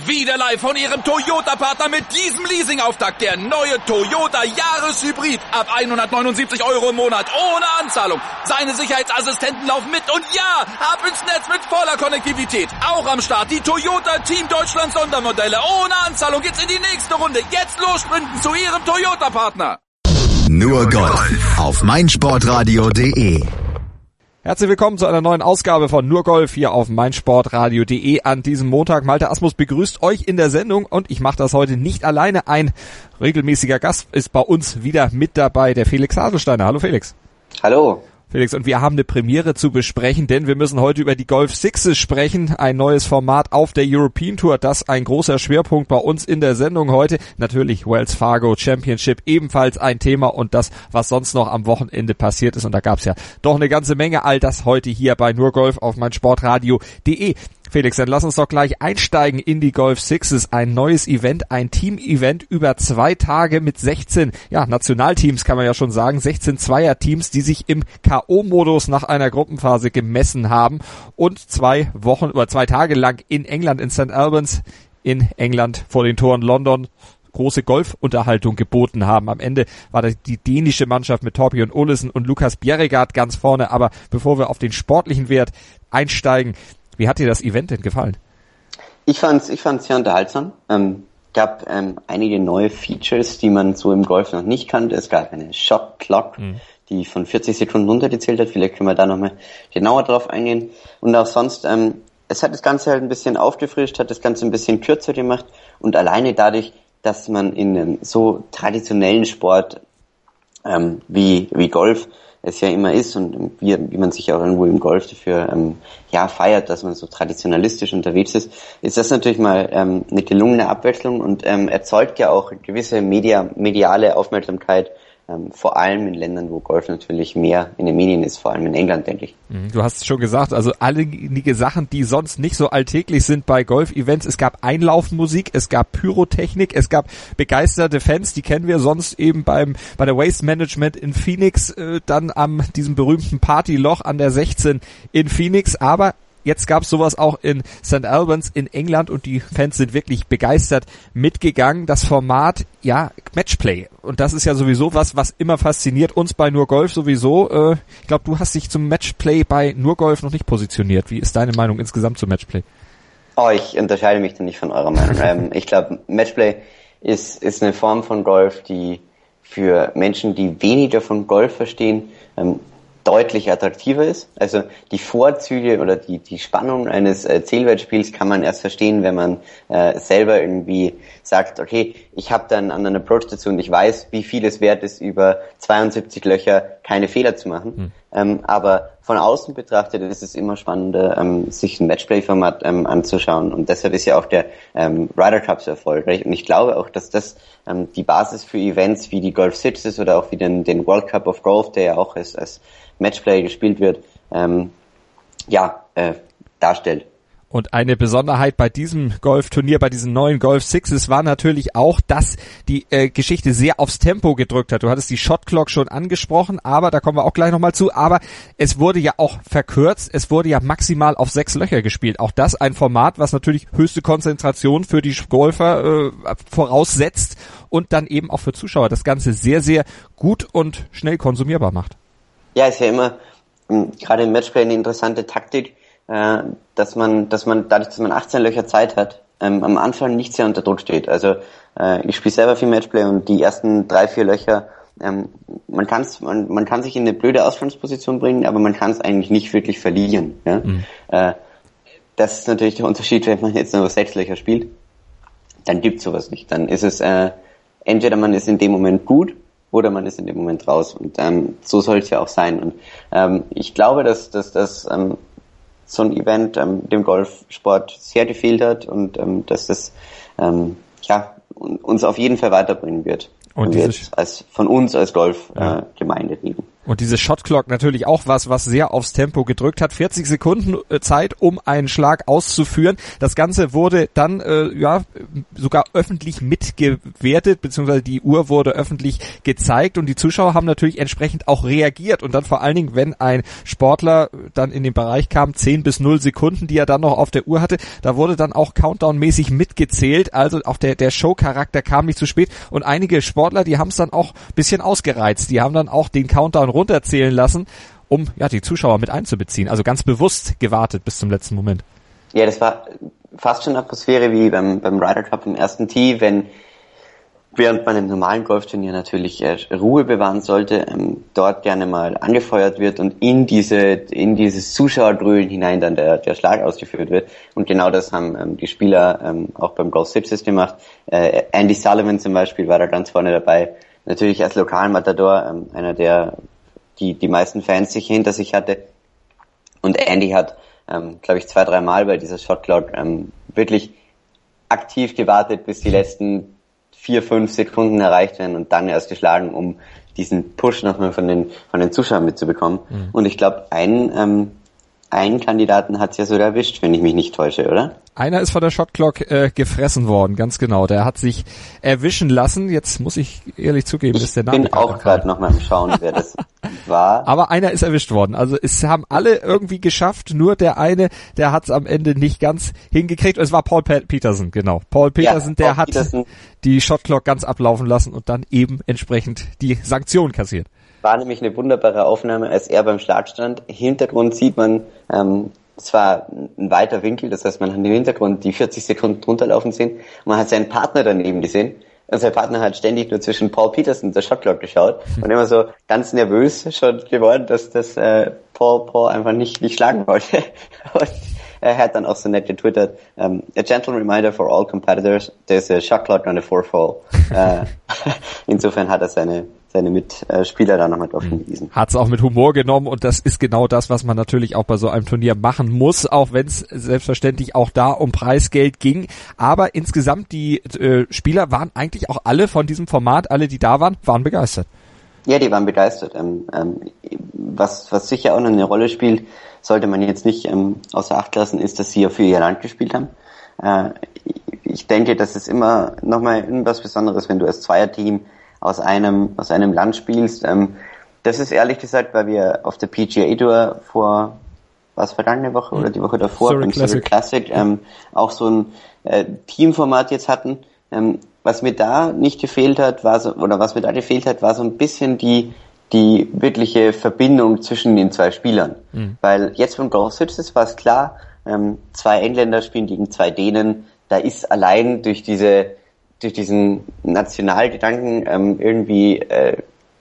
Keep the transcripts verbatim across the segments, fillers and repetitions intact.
Wieder live von Ihrem Toyota-Partner mit diesem Leasing-Auftakt. Der neue Toyota Jahreshybrid. Ab hundertneunundsiebzig Euro im Monat. Ohne Anzahlung. Seine Sicherheitsassistenten laufen mit. Und ja, ab ins Netz mit voller Konnektivität. Auch am Start die Toyota Team Deutschland Sondermodelle. Ohne Anzahlung geht's in die nächste Runde. Jetzt los sprinten zu Ihrem Toyota-Partner. Nur Golf auf meinsportradio punkt de. Herzlich willkommen zu einer neuen Ausgabe von Nur Golf hier auf meinsportradio punkt de an diesem Montag. Malte Asmus begrüßt euch in der Sendung und ich mache das heute nicht alleine. Ein regelmäßiger Gast ist bei uns wieder mit dabei, der Felix Haselsteiner. Hallo Felix. Hallo. Felix, und wir haben eine Premiere zu besprechen, denn wir müssen heute über die Golf Sixes sprechen, ein neues Format auf der European Tour, das ein großer Schwerpunkt bei uns in der Sendung heute. Natürlich Wells Fargo Championship, ebenfalls ein Thema und das, was sonst noch am Wochenende passiert ist. Und da gab es ja doch eine ganze Menge, all das heute hier bei Nur Golf auf meinsportradio punkt de. Felix, dann lass uns doch gleich einsteigen in die Golf Sixes, ein neues Event, ein Team-Event über zwei Tage mit sechzehn, ja, Nationalteams kann man ja schon sagen, sechzehn Zweierteams, die sich im K O-Modus nach einer Gruppenphase gemessen haben und zwei Wochen oder zwei Tage lang in England, in Sankt Albans, in England vor den Toren London, große Golfunterhaltung geboten haben. Am Ende war das die dänische Mannschaft mit Thorbjørn Olesen und Lukas Bjerregaard ganz vorne, aber bevor wir auf den sportlichen Wert einsteigen, wie hat dir das Event denn gefallen? Ich fand's, ich fand's sehr unterhaltsam. Ähm, gab ähm, einige neue Features, die man so im Golf noch nicht kannte. Es gab eine Shot Clock, mhm. die von vierzig Sekunden runtergezählt hat. Vielleicht können wir da nochmal genauer drauf eingehen. Und auch sonst, ähm, es hat das Ganze halt ein bisschen aufgefrischt, hat das Ganze ein bisschen kürzer gemacht. Und alleine dadurch, dass man in einem so traditionellen Sport ähm, wie wie Golf es ja immer ist und wie, wie man sich auch irgendwo im Golf dafür ähm, ja feiert, dass man so traditionalistisch unterwegs ist, ist das natürlich mal ähm, eine gelungene Abwechslung und ähm, erzeugt ja auch gewisse Media, mediale Aufmerksamkeit, ähm, vor allem in Ländern, wo Golf natürlich mehr in den Medien ist, vor allem in England, denke ich. Du hast es schon gesagt, also einige Sachen, die sonst nicht so alltäglich sind bei Golf-Events. Es gab Einlaufmusik, es gab Pyrotechnik, es gab begeisterte Fans, die kennen wir sonst eben beim bei der Waste Management in Phoenix, äh, dann am diesem berühmten Partyloch an der sechzehn in Phoenix, aber jetzt gab es sowas auch in Sankt Albans in England und die Fans sind wirklich begeistert mitgegangen. Das Format, ja, Matchplay. Und das ist ja sowieso was, was immer fasziniert uns bei Nur Golf sowieso. Äh, ich glaube, du hast dich zum Matchplay bei Nur Golf noch nicht positioniert. Wie ist deine Meinung insgesamt zum Matchplay? Oh, ich unterscheide mich da nicht von eurer Meinung. ähm, ich glaube, Matchplay ist, ist eine Form von Golf, die für Menschen, die weniger von Golf verstehen, ähm, deutlich attraktiver ist. Also die Vorzüge oder die die Spannung eines äh, Zählwertspiels kann man erst verstehen, wenn man äh, selber irgendwie sagt, okay, ich habe da einen anderen Approach dazu und ich weiß, wie viel es wert ist, über zweiundsiebzig Löcher keine Fehler zu machen. Hm. Ähm, aber von außen betrachtet ist es immer spannender, ähm, sich ein Matchplay-Format ähm, anzuschauen und deshalb ist ja auch der ähm, Ryder Cup so erfolgreich und ich glaube auch, dass das ähm, die Basis für Events wie die Golf Sixes oder auch wie den, den World Cup of Golf, der ja auch als, als Matchplay gespielt wird, ähm, ja, äh, darstellt. Und eine Besonderheit bei diesem Golfturnier, bei diesen neuen Golf Sixes war natürlich auch, dass die äh, Geschichte sehr aufs Tempo gedrückt hat. Du hattest die Shot Clock schon angesprochen, aber da kommen wir auch gleich nochmal zu, aber es wurde ja auch verkürzt, es wurde ja maximal auf sechs Löcher gespielt. Auch das ein Format, was natürlich höchste Konzentration für die Golfer äh, voraussetzt und dann eben auch für Zuschauer das Ganze sehr, sehr gut und schnell konsumierbar macht. Ja, ist ja immer ähm, gerade im Matchplay eine interessante Taktik, äh, dass man, dass man dadurch, dass man achtzehn Löcher Zeit hat, ähm, am Anfang nicht sehr unter Druck steht. Also äh, ich spiele selber viel Matchplay und die ersten drei, vier Löcher, ähm, man kann's, man, man kann sich in eine blöde Ausgangsposition bringen, aber man kann es eigentlich nicht wirklich verlieren. Ja? Mhm. Äh, das ist natürlich der Unterschied, wenn man jetzt nur sechs Löcher spielt, dann gibt's sowas nicht. Dann ist es äh, entweder man ist in dem Moment gut oder man ist in dem Moment raus. Und ähm, so soll es ja auch sein. Und ähm, ich glaube, dass dass, dass ähm, so ein Event ähm, dem Golfsport sehr gefehlt hat und ähm, dass das ähm, ja uns auf jeden Fall weiterbringen wird. Und wir jetzt als von uns als Golfgemeinde äh, reden. Und diese Shotclock natürlich auch was, was sehr aufs Tempo gedrückt hat. vierzig Sekunden Zeit, um einen Schlag auszuführen. Das Ganze wurde dann äh, ja sogar öffentlich mitgewertet, beziehungsweise die Uhr wurde öffentlich gezeigt und die Zuschauer haben natürlich entsprechend auch reagiert. Und dann vor allen Dingen, wenn ein Sportler dann in den Bereich kam, zehn bis null Sekunden, die er dann noch auf der Uhr hatte, da wurde dann auch Countdown-mäßig mitgezählt. Also auch der, der Show-Charakter kam nicht zu spät. Und einige Sportler, die haben es dann auch ein bisschen ausgereizt. Die haben dann auch den Countdown runterzählen lassen, um ja die Zuschauer mit einzubeziehen. Also ganz bewusst gewartet bis zum letzten Moment. Ja, das war fast schon Atmosphäre wie beim beim Ryder Cup im ersten Tee, wenn während man im normalen Golfturnier natürlich äh, Ruhe bewahren sollte, ähm, dort gerne mal angefeuert wird und in diese in dieses Zuschauerdröhnen hinein dann der der Schlag ausgeführt wird. Und genau das haben ähm, die Spieler ähm, auch beim Golf Sixes gemacht. Äh, Andy Sullivan zum Beispiel war da ganz vorne dabei. Natürlich als Lokalmatador, ähm, einer der die die meisten Fans sich hinter sich hatte. Und Andy hat, ähm, glaube ich, zwei, drei Mal bei dieser Shotclock ähm, wirklich aktiv gewartet, bis die letzten vier, fünf Sekunden erreicht werden und dann erst geschlagen, um diesen Push nochmal von den von den Zuschauern mitzubekommen. Mhm. Und ich glaube, ein ähm, einen Kandidaten hat's ja sogar erwischt, wenn ich mich nicht täusche, oder? Einer ist von der Shotclock äh, gefressen worden, ganz genau. Der hat sich erwischen lassen. Jetzt muss ich ehrlich zugeben, ich ist der Name. Ich bin auch gerade noch mal am Schauen, wer das war. Aber einer ist erwischt worden. Also es haben alle irgendwie geschafft, nur der eine, der hat's am Ende nicht ganz hingekriegt. Es war Paul Peterson, genau. Paul Peterson, ja, der Paul hat Peterson. die Shotclock ganz ablaufen lassen und dann eben entsprechend die Sanktion kassiert. War nämlich eine wunderbare Aufnahme, als er beim Schlag stand. Im Hintergrund sieht man, ähm, es war ein weiter Winkel, das heißt, man hat im Hintergrund die vierzig Sekunden drunter laufen sehen. Und man hat seinen Partner daneben gesehen. Und sein Partner hat ständig nur zwischen Paul Peterson und der Shotclock geschaut und immer so ganz nervös schon geworden, dass das äh, Paul Paul einfach nicht nicht schlagen wollte. Und er hat dann auch so nett getwittert, um, a gentle reminder for all competitors, there's a shot clock on the fourth hole. uh, insofern hat er seine seine Mitspieler da nochmal drauf hingewiesen. Hat es auch mit Humor genommen und das ist genau das, was man natürlich auch bei so einem Turnier machen muss, auch wenn es selbstverständlich auch da um Preisgeld ging. Aber insgesamt die äh, Spieler waren eigentlich auch alle von diesem Format, alle die da waren, waren begeistert. Ja, die waren begeistert. Ähm, ähm, was, was sicher auch noch eine Rolle spielt, sollte man jetzt nicht ähm, außer Acht lassen, ist, dass sie ja für ihr Land gespielt haben. Äh, ich denke, das ist immer nochmal irgendwas Besonderes, wenn du als Zweierteam aus einem aus einem Land spielst. Ähm, das ist ehrlich gesagt, weil wir auf der P G A Tour vor, was vergangene Woche oder die Woche davor Surrey beim Classic, Surrey Classic ähm, auch so ein äh, Teamformat jetzt hatten. Ähm, was mir da nicht gefehlt hat, war so, oder was mir da gefehlt hat, war so ein bisschen die die wirkliche Verbindung zwischen den zwei Spielern. Mhm. Weil jetzt beim Golf Sixes war es klar, ähm, zwei Engländer spielen gegen zwei Dänen. Da ist allein durch diese durch diesen Nationalgedanken ähm, irgendwie äh,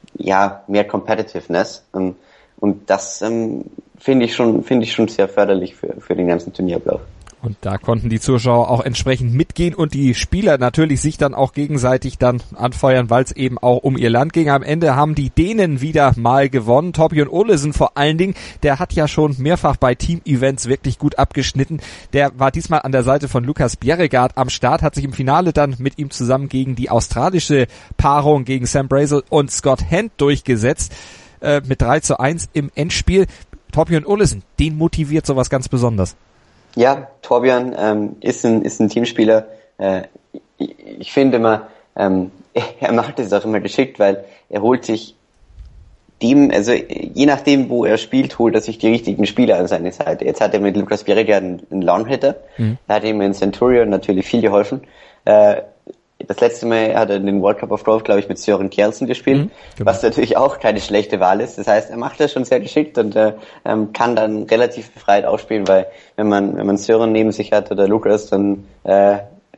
ja mehr Competitiveness ähm, und das ähm, finde ich schon finde ich schon sehr förderlich für für den ganzen Turnierablauf. Und da konnten die Zuschauer auch entsprechend mitgehen und die Spieler natürlich sich dann auch gegenseitig dann anfeuern, weil es eben auch um ihr Land ging. Am Ende haben die Dänen wieder mal gewonnen. Torbjörn Olesen vor allen Dingen, der hat ja schon mehrfach bei Team-Events wirklich gut abgeschnitten. Der war diesmal an der Seite von Lukas Bjerregaard am Start, hat sich im Finale dann mit ihm zusammen gegen die australische Paarung, gegen Sam Brazel und Scott Hand durchgesetzt, äh, mit drei zu eins im Endspiel. Torbjörn Olesen, den motiviert sowas ganz besonders. Ja, Torbjörn ähm, ist ein ist ein Teamspieler. Äh, ich, ich finde immer, ähm, er macht es auch immer geschickt, weil er holt sich dem, also je nachdem, wo er spielt, holt er sich die richtigen Spieler an seine Seite. Jetzt hat er mit Lukas Bjerregaard einen, einen Longhitter, mhm. Er hat ihm in Centurion natürlich viel geholfen. Äh, Das letzte Mal hat er den World Cup of Golf, glaube ich, mit Søren Kjeldsen gespielt, mhm, genau. Was natürlich auch keine schlechte Wahl ist. Das heißt, er macht das schon sehr geschickt und äh, ähm, kann dann relativ befreit aufspielen, weil wenn man wenn man Søren neben sich hat oder Lukas, dann äh,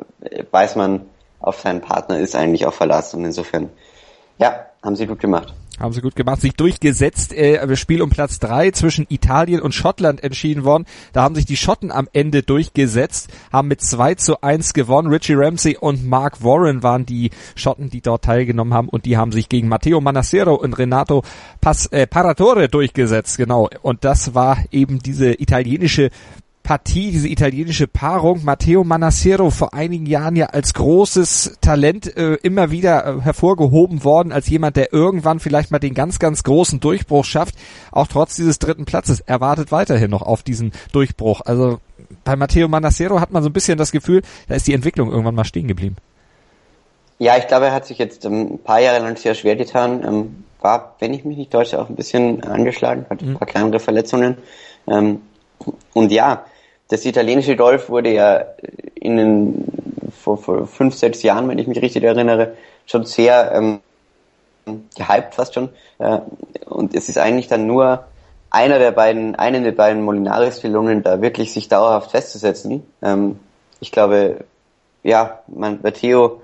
weiß man, auf seinen Partner ist eigentlich auch Verlass. Und insofern, ja, haben sie gut gemacht. Haben sie gut gemacht, sich durchgesetzt. Äh, Spiel um Platz drei zwischen Italien und Schottland entschieden worden. Da haben sich die Schotten am Ende durchgesetzt, haben mit zwei zu eins gewonnen. Richie Ramsey und Mark Warren waren die Schotten, die dort teilgenommen haben, und die haben sich gegen Matteo Manassero und Renato Pas- äh, Paratore durchgesetzt. Genau. Und das war eben diese italienische Partie, diese italienische Paarung. Matteo Manassero, vor einigen Jahren ja als großes Talent äh, immer wieder äh, hervorgehoben worden, als jemand, der irgendwann vielleicht mal den ganz, ganz großen Durchbruch schafft. Auch trotz dieses dritten Platzes. Er wartet weiterhin noch auf diesen Durchbruch. Also bei Matteo Manassero hat man so ein bisschen das Gefühl, da ist die Entwicklung irgendwann mal stehen geblieben. Ja, ich glaube, er hat sich jetzt ähm, ein paar Jahre lang sehr schwer getan. Ähm, war, wenn ich mich nicht täusche, auch ein bisschen angeschlagen, hat ein paar kleinere Verletzungen. Ähm, und ja, das italienische Golf wurde ja in den, vor, vor fünf, sechs Jahren, wenn ich mich richtig erinnere, schon sehr ähm, gehypt fast schon. Äh, und es ist eigentlich dann nur einer der beiden, einen der beiden Molinares gelungen, da wirklich sich dauerhaft festzusetzen. Ähm, ich glaube, ja, man, Matteo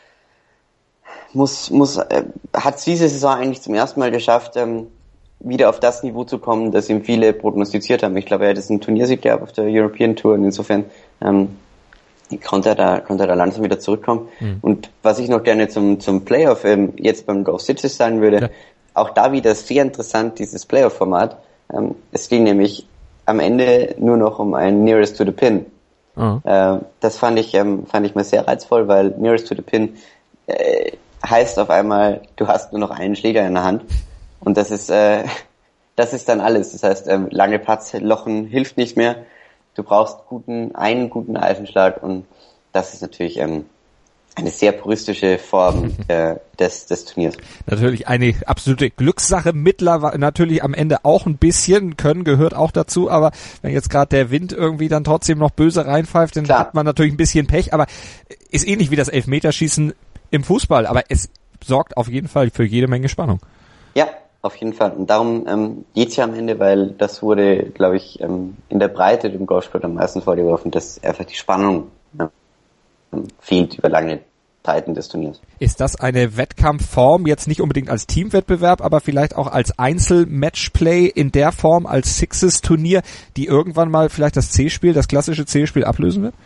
muss, muss, äh, hat diese Saison eigentlich zum ersten Mal geschafft, ähm, wieder auf das Niveau zu kommen, das ihm viele prognostiziert haben. Ich glaube, er hat jetzt einen Turniersieg gehabt auf der European Tour und insofern ähm, konnte er da, konnte er da langsam wieder zurückkommen. Mhm. Und was ich noch gerne zum, zum Playoff ähm, jetzt beim Golf Sixes sagen würde, ja. Auch da wieder sehr interessant, dieses Playoff-Format. Ähm, es ging nämlich am Ende nur noch um ein Nearest to the Pin. Mhm. Äh, das fand ich, ähm, fand ich mal sehr reizvoll, weil Nearest to the Pin äh, heißt auf einmal, du hast nur noch einen Schläger in der Hand. Und das ist, äh, das ist dann alles. Das heißt, ähm, lange Putts lochen hilft nicht mehr. Du brauchst guten, einen guten Eifenschlag und das ist natürlich ähm, eine sehr puristische Form äh, des, des Turniers. Natürlich eine absolute Glückssache. Mittlerweile natürlich am Ende auch ein bisschen, Können gehört auch dazu, aber wenn jetzt gerade der Wind irgendwie dann trotzdem noch böse reinpfeift, dann Klar. hat man natürlich ein bisschen Pech, aber ist ähnlich wie das Elfmeterschießen im Fußball, aber es sorgt auf jeden Fall für jede Menge Spannung. Ja, auf jeden Fall. Und darum ähm, geht's ja am Ende, weil das wurde, glaube ich, ähm, in der Breite dem Golfsport am meisten vorgeworfen, dass einfach die Spannung ja, fehlt über lange Zeiten des Turniers. Ist das eine Wettkampfform, jetzt nicht unbedingt als Teamwettbewerb, aber vielleicht auch als Einzel-Matchplay in der Form, als Sixes-Turnier, die irgendwann mal vielleicht das C-Spiel, das klassische C-Spiel ablösen wird?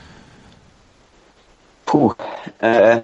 Puh, äh,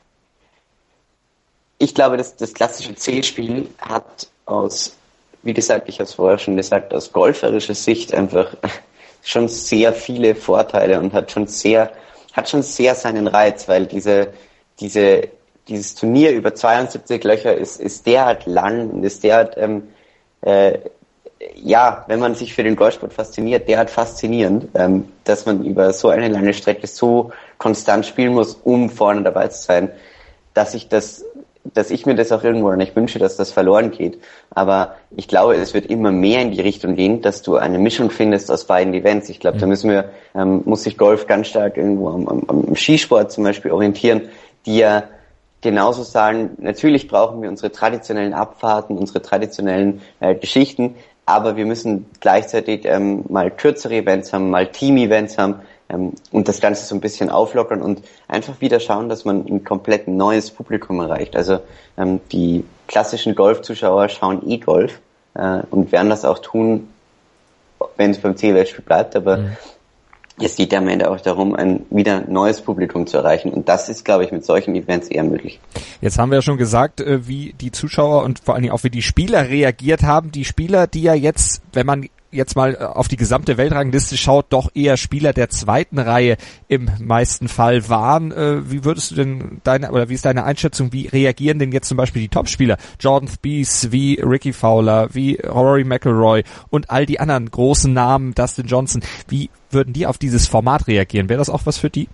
ich glaube, dass das klassische C-Spiel hat aus, wie gesagt, ich habe es vorher schon gesagt, aus golferischer Sicht einfach schon sehr viele Vorteile und hat schon sehr, hat schon sehr seinen Reiz, weil diese, diese, dieses Turnier über zweiundsiebzig Löcher ist, ist derart lang und ist derart, ähm, äh, ja, wenn man sich für den Golfsport fasziniert, derart faszinierend, ähm, dass man über so eine lange Strecke so konstant spielen muss, um vorne dabei zu sein, dass ich das dass ich mir das auch irgendwo nicht wünsche, dass das verloren geht. Aber ich glaube, es wird immer mehr in die Richtung gehen, dass du eine Mischung findest aus beiden Events. Ich glaube, mhm. da müssen wir, ähm, muss sich Golf ganz stark irgendwo am, am, am Skisport zum Beispiel orientieren, die ja genauso sagen, natürlich brauchen wir unsere traditionellen Abfahrten, unsere traditionellen äh, Geschichten, aber wir müssen gleichzeitig ähm, mal kürzere Events haben, mal Team-Events haben, Ähm, und das Ganze so ein bisschen auflockern und einfach wieder schauen, dass man ein komplett neues Publikum erreicht. Also ähm, die klassischen Golfzuschauer schauen eh Golf äh, und werden das auch tun, wenn es beim C-Weltspiel bleibt, aber mhm. es geht ja am Ende auch darum, ein wieder neues Publikum zu erreichen und das ist, glaube ich, mit solchen Events eher möglich. Jetzt haben wir ja schon gesagt, wie die Zuschauer und vor allen Dingen auch wie die Spieler reagiert haben. Die Spieler, die ja jetzt, wenn man jetzt mal auf die gesamte Weltrangliste schaut, doch eher Spieler der zweiten Reihe im meisten Fall waren. Äh, wie würdest du denn deine, oder wie ist deine Einschätzung, wie reagieren denn jetzt zum Beispiel die Topspieler? Jordan Spieth, wie Ricky Fowler, wie Rory McIlroy und all die anderen großen Namen, Dustin Johnson, wie würden die auf dieses Format reagieren? Wäre das auch was für die?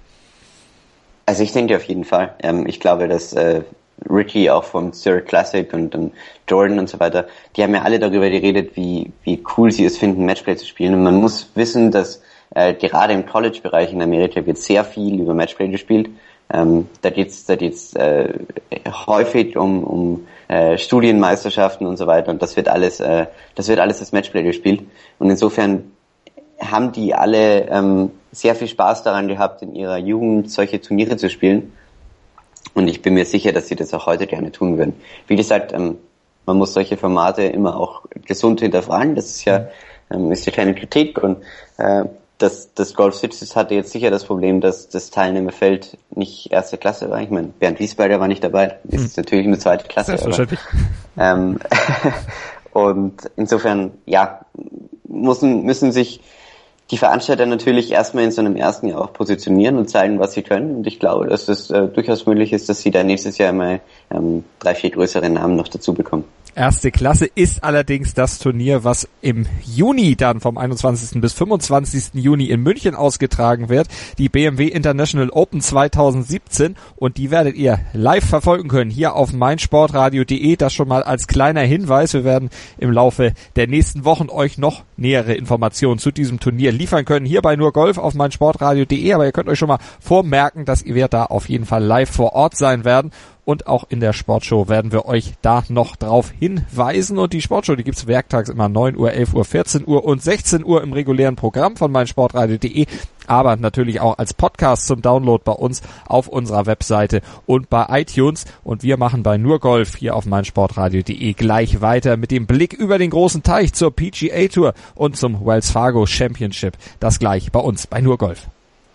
Also ich denke auf jeden Fall. Ähm, ich glaube, dass äh, Ricky auch vom Zurich Classic und, und Jordan und so weiter, die haben ja alle darüber geredet, wie wie cool sie es finden, Matchplay zu spielen. Und man muss wissen, dass äh, gerade im College-Bereich in Amerika wird sehr viel über Matchplay gespielt. Ähm, da geht's da geht's äh, häufig um um äh, Studienmeisterschaften und so weiter. Und das wird alles äh, das wird alles als Matchplay gespielt. Und insofern haben die alle ähm, sehr viel Spaß daran gehabt, in ihrer Jugend solche Turniere zu spielen. Und ich bin mir sicher, dass sie das auch heute gerne tun würden. Wie gesagt, ähm, man muss solche Formate immer auch gesund hinterfragen. Das ist ja, ähm, ist ja keine Kritik. Und äh, das, das Golf Sixes hatte jetzt sicher das Problem, dass das Teilnehmerfeld nicht erste Klasse war. Ich meine, Bernd Wiesberger war nicht dabei. Das hm. ist natürlich eine zweite Klasse. Selbstverständlich. Aber, ähm, und insofern, ja, müssen, müssen sich die Veranstalter natürlich erstmal in so einem ersten Jahr auch positionieren und zeigen, was sie können. Und ich glaube, dass das äh, durchaus möglich ist, dass sie da nächstes Jahr mal ähm, drei, vier größere Namen noch dazu bekommen. Erste Klasse ist allerdings das Turnier, was im Juni dann vom einundzwanzigsten bis fünfundzwanzigsten Juni in München ausgetragen wird. Die B M W International Open zweitausendsiebzehn, und die werdet ihr live verfolgen können hier auf meinsportradio punkt de. Das schon mal als kleiner Hinweis. Wir werden im Laufe der nächsten Wochen euch noch nähere Informationen zu diesem Turnier liefern können. Hier bei Nur Golf auf meinsportradio punkt de. Aber ihr könnt euch schon mal vormerken, dass wir da auf jeden Fall live vor Ort sein werden. Und auch in der Sportshow werden wir euch da noch drauf hinweisen. Und die Sportshow, die gibt's werktags immer neun Uhr, elf Uhr, vierzehn Uhr und sechzehn Uhr im regulären Programm von meinsportradio punkt de. Aber natürlich auch als Podcast zum Download bei uns auf unserer Webseite und bei iTunes. Und wir machen bei Nur Golf hier auf meinsportradio punkt de gleich weiter mit dem Blick über den großen Teich zur P G A Tour und zum Wells Fargo Championship. Das gleich bei uns bei Nur Golf.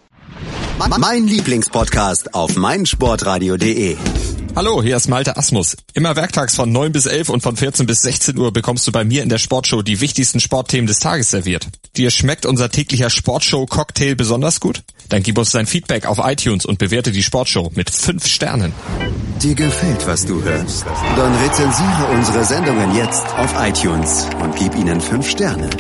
Mein Lieblingspodcast auf meinsportradio punkt de. Hallo, hier ist Malte Asmus. Immer werktags von neun bis elf und von vierzehn bis sechzehn Uhr bekommst du bei mir in der Sportshow die wichtigsten Sportthemen des Tages serviert. Dir schmeckt unser täglicher Sportshow-Cocktail besonders gut? Dann gib uns dein Feedback auf iTunes und bewerte die Sportshow mit fünf Sternen. Dir gefällt, was du hörst? Dann rezensiere unsere Sendungen jetzt auf iTunes und gib ihnen fünf Sterne.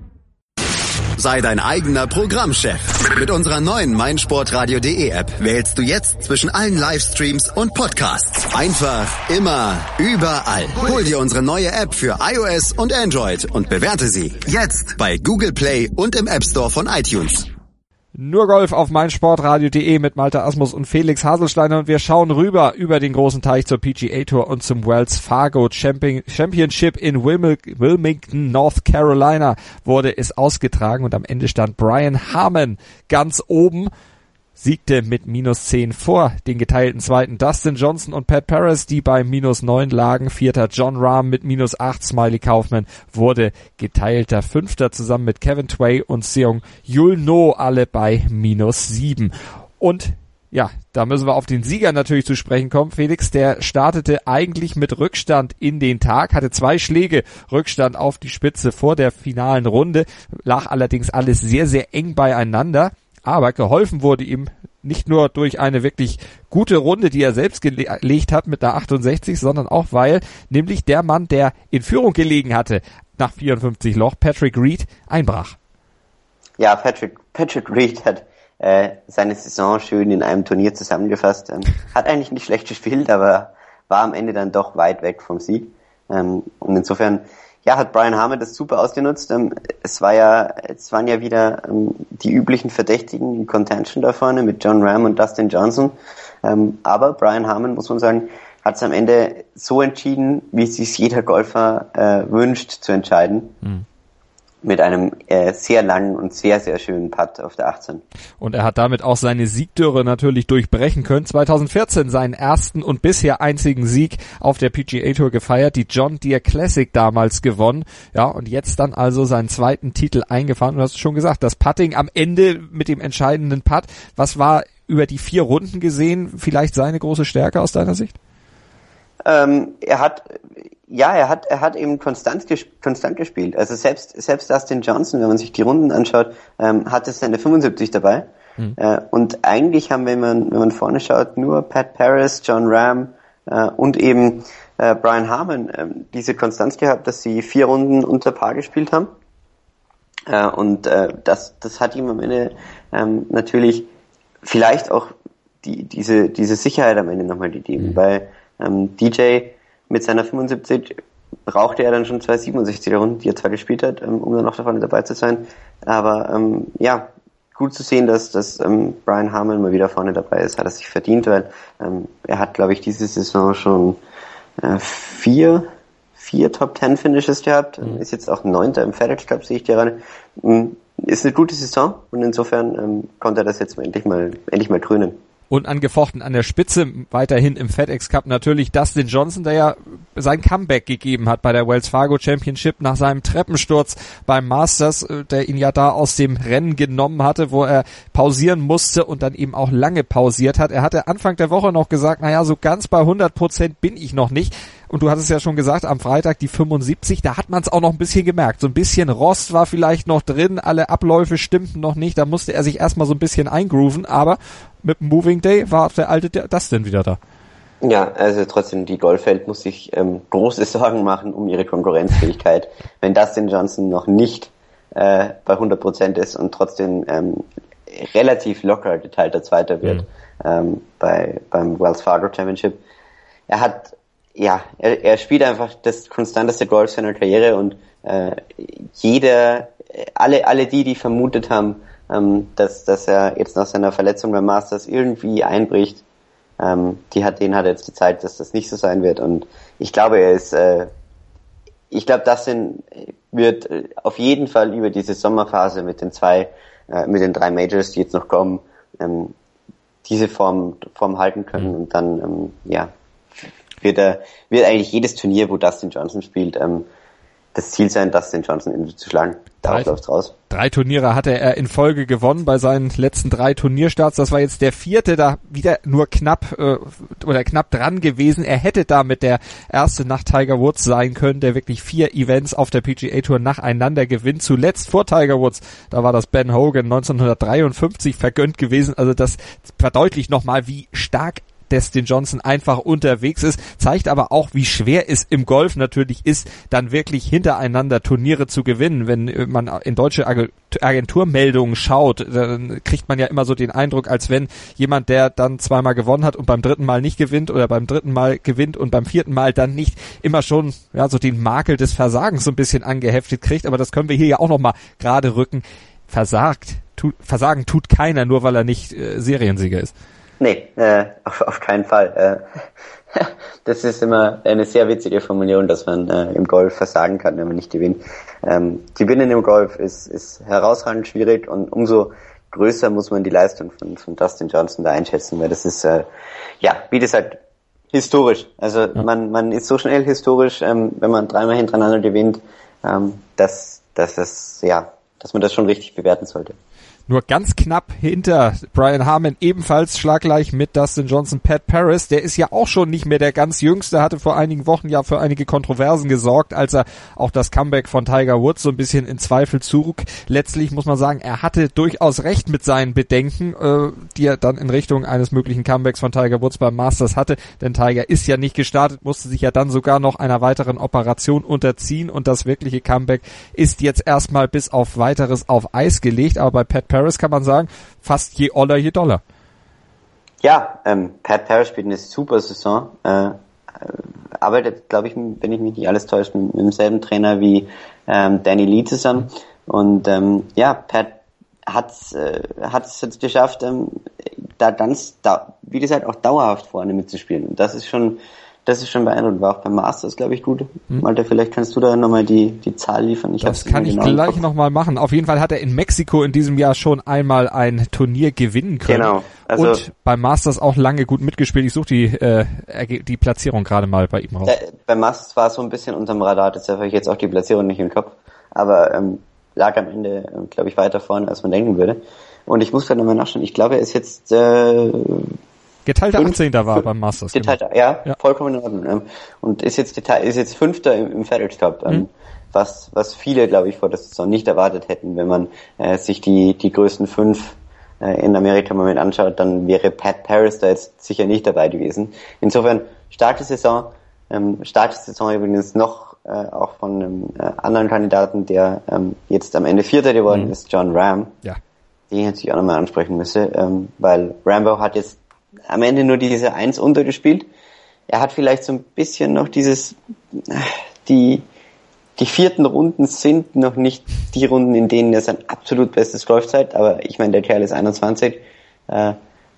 Sei dein eigener Programmchef. Mit unserer neuen meinsportradio punkt de App wählst du jetzt zwischen allen Livestreams und Podcasts. Einfach, immer, überall. Hol dir unsere neue App für iOS und Android und bewerte sie jetzt bei Google Play und im App Store von iTunes. Nur Golf auf meinsportradio punkt de mit Malte Asmus und Felix Haselsteiner, und wir schauen rüber über den großen Teich zur P G A Tour und zum Wells Fargo Championship in Wilmington, North Carolina wurde es ausgetragen, und am Ende stand Brian Harman ganz oben, siegte mit minus zehn vor den geteilten Zweiten Dustin Johnson und Pat Perez, die bei minus neun lagen. Vierter Jon Rahm mit minus acht. Smiley Kaufman wurde geteilter Fünfter zusammen mit Kevin Tway und Seung Yul No, alle bei minus sieben. Und ja, da müssen wir auf den Sieger natürlich zu sprechen kommen. Felix, der startete eigentlich mit Rückstand in den Tag, hatte zwei Schläge Rückstand auf die Spitze vor der finalen Runde, lag allerdings alles sehr, sehr eng beieinander. Aber geholfen wurde ihm nicht nur durch eine wirklich gute Runde, die er selbst gelegt hat mit der achtundsechzig, sondern auch, weil nämlich der Mann, der in Führung gelegen hatte nach vierundfünfzig Loch, Patrick Reed, einbrach. Ja, Patrick, Patrick Reed hat äh, seine Saison schön in einem Turnier zusammengefasst. Ähm, hat eigentlich nicht schlecht gespielt, aber war am Ende dann doch weit weg vom Sieg. Ähm, und insofern Ja, hat Brian Harman das super ausgenutzt. Es war ja, es waren ja wieder die üblichen Verdächtigen in Contention da vorne mit Jon Rahm und Dustin Johnson. Aber Brian Harman, muss man sagen, hat es am Ende so entschieden, wie es sich jeder Golfer äh, wünscht zu entscheiden. Mhm. Mit einem äh, sehr langen und sehr, sehr schönen Putt auf der achtzehn. Und er hat damit auch seine Siegdürre natürlich durchbrechen können. zweitausendvierzehn seinen ersten und bisher einzigen Sieg auf der P G A Tour gefeiert, die John Deere Classic damals gewonnen. Ja, und jetzt dann also seinen zweiten Titel eingefahren. Und du hast schon gesagt, das Putting am Ende mit dem entscheidenden Putt. Was war über die vier Runden gesehen vielleicht seine große Stärke aus deiner Sicht? Ähm, er hat, ja, er hat, er hat eben konstant, ges- konstant gespielt. Also selbst, selbst Dustin Johnson, wenn man sich die Runden anschaut, ähm, hatte seine fünfundsiebzig dabei. Mhm. Äh, und eigentlich haben, wenn man, wenn man vorne schaut, nur Pat Perez, Jon Rahm äh, und eben äh, Brian Harman äh, diese Konstanz gehabt, dass sie vier Runden unter Paar gespielt haben. Äh, und äh, das, das hat ihm am Ende ähm, natürlich vielleicht auch die, diese, diese Sicherheit am Ende nochmal gegeben, mhm. weil Ähm, D J mit seiner fünfundsiebzig brauchte er dann schon zwei siebenundsechziger Runden, die er zwar gespielt hat, ähm, um dann noch davon dabei zu sein. Aber ähm, ja, gut zu sehen, dass, dass ähm, Brian Harman mal wieder vorne dabei ist, hat er sich verdient, weil ähm, er hat, glaube ich, diese Saison schon äh, vier, vier Top Ten Finishes gehabt, mhm. ist jetzt auch Neunter im FedEx Cup, sehe ich gerade. Ähm, ist eine gute Saison und insofern ähm, konnte er das jetzt mal endlich mal endlich mal krönen. Und angefochten an der Spitze weiterhin im FedEx Cup natürlich Dustin Johnson, der ja sein Comeback gegeben hat bei der Wells Fargo Championship nach seinem Treppensturz beim Masters, der ihn ja da aus dem Rennen genommen hatte, wo er pausieren musste und dann eben auch lange pausiert hat. Er hatte Anfang der Woche noch gesagt, naja, so ganz bei hundert Prozent bin ich noch nicht. Und du hattest ja schon gesagt, am Freitag die fünfundsiebzig, da hat man es auch noch ein bisschen gemerkt. So ein bisschen Rost war vielleicht noch drin, alle Abläufe stimmten noch nicht, da musste er sich erstmal so ein bisschen eingrooven, aber mit dem Moving Day war der alte Dustin wieder da. Ja, also trotzdem, die Golfwelt muss sich ähm, große Sorgen machen um ihre Konkurrenzfähigkeit. Wenn Dustin Johnson noch nicht äh, bei hundert Prozent ist und trotzdem ähm, relativ locker geteilter Zweiter wird mhm. ähm, bei beim Wells Fargo Championship. Er hat Ja, er, er spielt einfach das konstanteste Golf seiner Karriere und äh, jeder, alle, alle die, die vermutet haben, ähm, dass, dass er jetzt nach seiner Verletzung beim Masters irgendwie einbricht, ähm, die hat, denen hat er jetzt gezeigt, dass das nicht so sein wird. Und ich glaube, er ist, äh, ich glaube, Dustin wird auf jeden Fall über diese Sommerphase mit den zwei, äh, mit den drei Majors, die jetzt noch kommen, ähm, diese Form, Form halten können und dann, ähm, ja. Wird, er, wird eigentlich jedes Turnier, wo Dustin Johnson spielt, ähm, das Ziel sein, Dustin Johnson irgendwie zu schlagen. Darauf läuft's raus. Drei Turniere hatte er in Folge gewonnen bei seinen letzten drei Turnierstarts. Das war jetzt der vierte, da wieder nur knapp äh, oder knapp dran gewesen. Er hätte damit der erste nach Tiger Woods sein können, der wirklich vier Events auf der P G A Tour nacheinander gewinnt. Zuletzt vor Tiger Woods, da war das Ben Hogan neunzehnhundertdreiundfünfzig vergönnt gewesen. Also das verdeutlicht nochmal, wie stark Dustin Johnson einfach unterwegs ist, zeigt aber auch, wie schwer es im Golf natürlich ist, dann wirklich hintereinander Turniere zu gewinnen. Wenn man in deutsche Agenturmeldungen schaut, dann kriegt man ja immer so den Eindruck, als wenn jemand, der dann zweimal gewonnen hat und beim dritten Mal nicht gewinnt oder beim dritten Mal gewinnt und beim vierten Mal dann nicht, immer schon ja so den Makel des Versagens so ein bisschen angeheftet kriegt. Aber das können wir hier ja auch nochmal gerade rücken. Versagt, tu, Versagen tut keiner, nur weil er nicht äh, Seriensieger ist. Nee, äh, auf, auf keinen Fall. Äh, das ist immer eine sehr witzige Formulierung, dass man äh, im Golf versagen kann, wenn man nicht gewinnt. Ähm, gewinnen im Golf ist, ist herausragend schwierig und umso größer muss man die Leistung von, von Dustin Johnson da einschätzen, weil das ist, äh, ja, wie gesagt, historisch. Also ja. man man ist so schnell historisch, ähm, wenn man dreimal hintereinander gewinnt, ähm, dass, dass das, ja, dass man das schon richtig bewerten sollte. Nur ganz knapp hinter Brian Harman, ebenfalls schlaggleich mit Dustin Johnson, Pat Paris. Der ist ja auch schon nicht mehr der ganz Jüngste, hatte vor einigen Wochen ja für einige Kontroversen gesorgt, als er auch das Comeback von Tiger Woods so ein bisschen in Zweifel zog. Letztlich muss man sagen, er hatte durchaus recht mit seinen Bedenken, äh, die er dann in Richtung eines möglichen Comebacks von Tiger Woods beim Masters hatte. Denn Tiger ist ja nicht gestartet, musste sich ja dann sogar noch einer weiteren Operation unterziehen und das wirkliche Comeback ist jetzt erstmal bis auf Weiteres auf Eis gelegt. Aber bei Pat Paris kann man sagen, fast je Oller, je Dollar. Ja, ähm, Pat Paris spielt eine super Saison. Äh, arbeitet, glaube ich, wenn ich mich nicht alles täusche, mit, mit demselben Trainer wie ähm, Danny Lee zusammen. Und ähm, ja, Pat hat äh, hat es jetzt geschafft, ähm, da ganz, da, wie gesagt, auch dauerhaft vorne mitzuspielen. Und das ist schon Das ist schon beeindruckend, war auch beim Masters, glaube ich, gut. Hm. Malte, vielleicht kannst du da nochmal die die Zahl liefern. Ich das kann ich genau gleich nochmal machen. Auf jeden Fall hat er in Mexiko in diesem Jahr schon einmal ein Turnier gewinnen können. Genau. Also, und beim Masters auch lange gut mitgespielt. Ich suche die äh, die Platzierung gerade mal bei ihm raus. Äh, beim Masters war es so ein bisschen unterm Radar, deshalb habe ich jetzt auch die Platzierung nicht im Kopf. Aber ähm, lag am Ende, äh, glaube ich, weiter vorne, als man denken würde. Und ich muss gerade nochmal nachschauen. Ich glaube, er ist jetzt äh, Geteilter achtzehnter war beim Masters. Geteilter, genau. ja, ja, vollkommen in Ordnung. Und ist jetzt ist jetzt Fünfter im, im FedEx Cup, mhm. was was viele, glaube ich, vor der Saison nicht erwartet hätten. Wenn man äh, sich die die größten fünf äh, in Amerika mal mit anschaut, dann wäre Pat Paris da jetzt sicher nicht dabei gewesen. Insofern starke Saison, ähm, starke Saison übrigens noch äh, auch von einem äh, anderen Kandidaten, der ähm, jetzt am Ende Vierter geworden mhm. ist, Jon Rahm. Ja. Den ich natürlich auch nochmal ansprechen müsse, ähm, weil Rambo hat jetzt am Ende nur diese Eins untergespielt. Er hat vielleicht so ein bisschen noch dieses, die, die vierten Runden sind noch nicht die Runden, in denen er sein absolut bestes Golf zeigt, aber ich meine, der Kerl ist einundzwanzig, äh,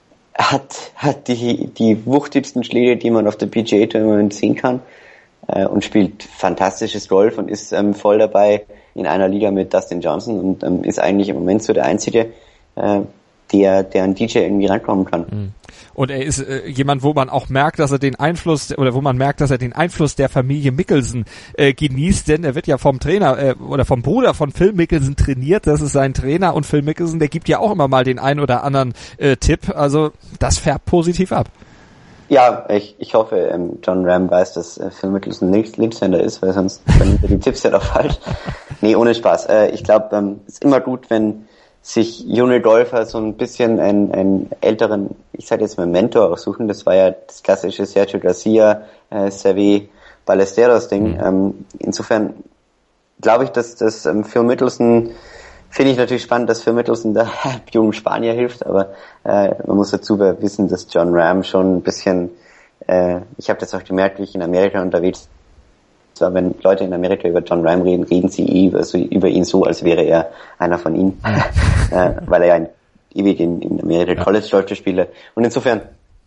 hat, hat die, die wuchtigsten Schläge, die man auf der P G A Tour im Moment sehen kann, äh, und spielt fantastisches Golf und ist, ähm, voll dabei in einer Liga mit Dustin Johnson und, ähm, ist eigentlich im Moment so der einzige, äh, der, der an D J irgendwie rankommen kann. Und er ist äh, jemand, wo man auch merkt, dass er den Einfluss, oder wo man merkt, dass er den Einfluss der Familie Mickelson äh, genießt, denn er wird ja vom Trainer, äh, oder vom Bruder von Phil Mickelson trainiert, das ist sein Trainer, und Phil Mickelson, der gibt ja auch immer mal den ein oder anderen äh, Tipp, also das färbt positiv ab. Ja, ich, ich hoffe, ähm, John Ram weiß, dass äh, Phil Mickelson Links, Linkshänder ist, weil sonst können wir die Tipps ja doch falsch. Nee, ohne Spaß. Äh, ich glaube, ähm, es ist immer gut, wenn sich junge Golfer so ein bisschen einen, einen älteren, ich sage jetzt mal Mentor auch suchen. Das war ja das klassische Sergio Garcia, äh, Seve Ballesteros Ding. Mhm. Ähm, insofern glaube ich, dass das ähm, Phil Mickelson, finde ich natürlich spannend, dass Phil Mickelson da jungen Spanier hilft, aber äh, man muss dazu wissen, dass John Ram schon ein bisschen, äh, ich habe das auch gemerkt, wie ich in Amerika unterwegs war, wenn Leute in Amerika über John Ram reden, reden sie eh über, so, über ihn so, als wäre er einer von ihnen, äh, weil er ja in, ewig in, in Amerika ja. College Deutsche spiele. Und insofern,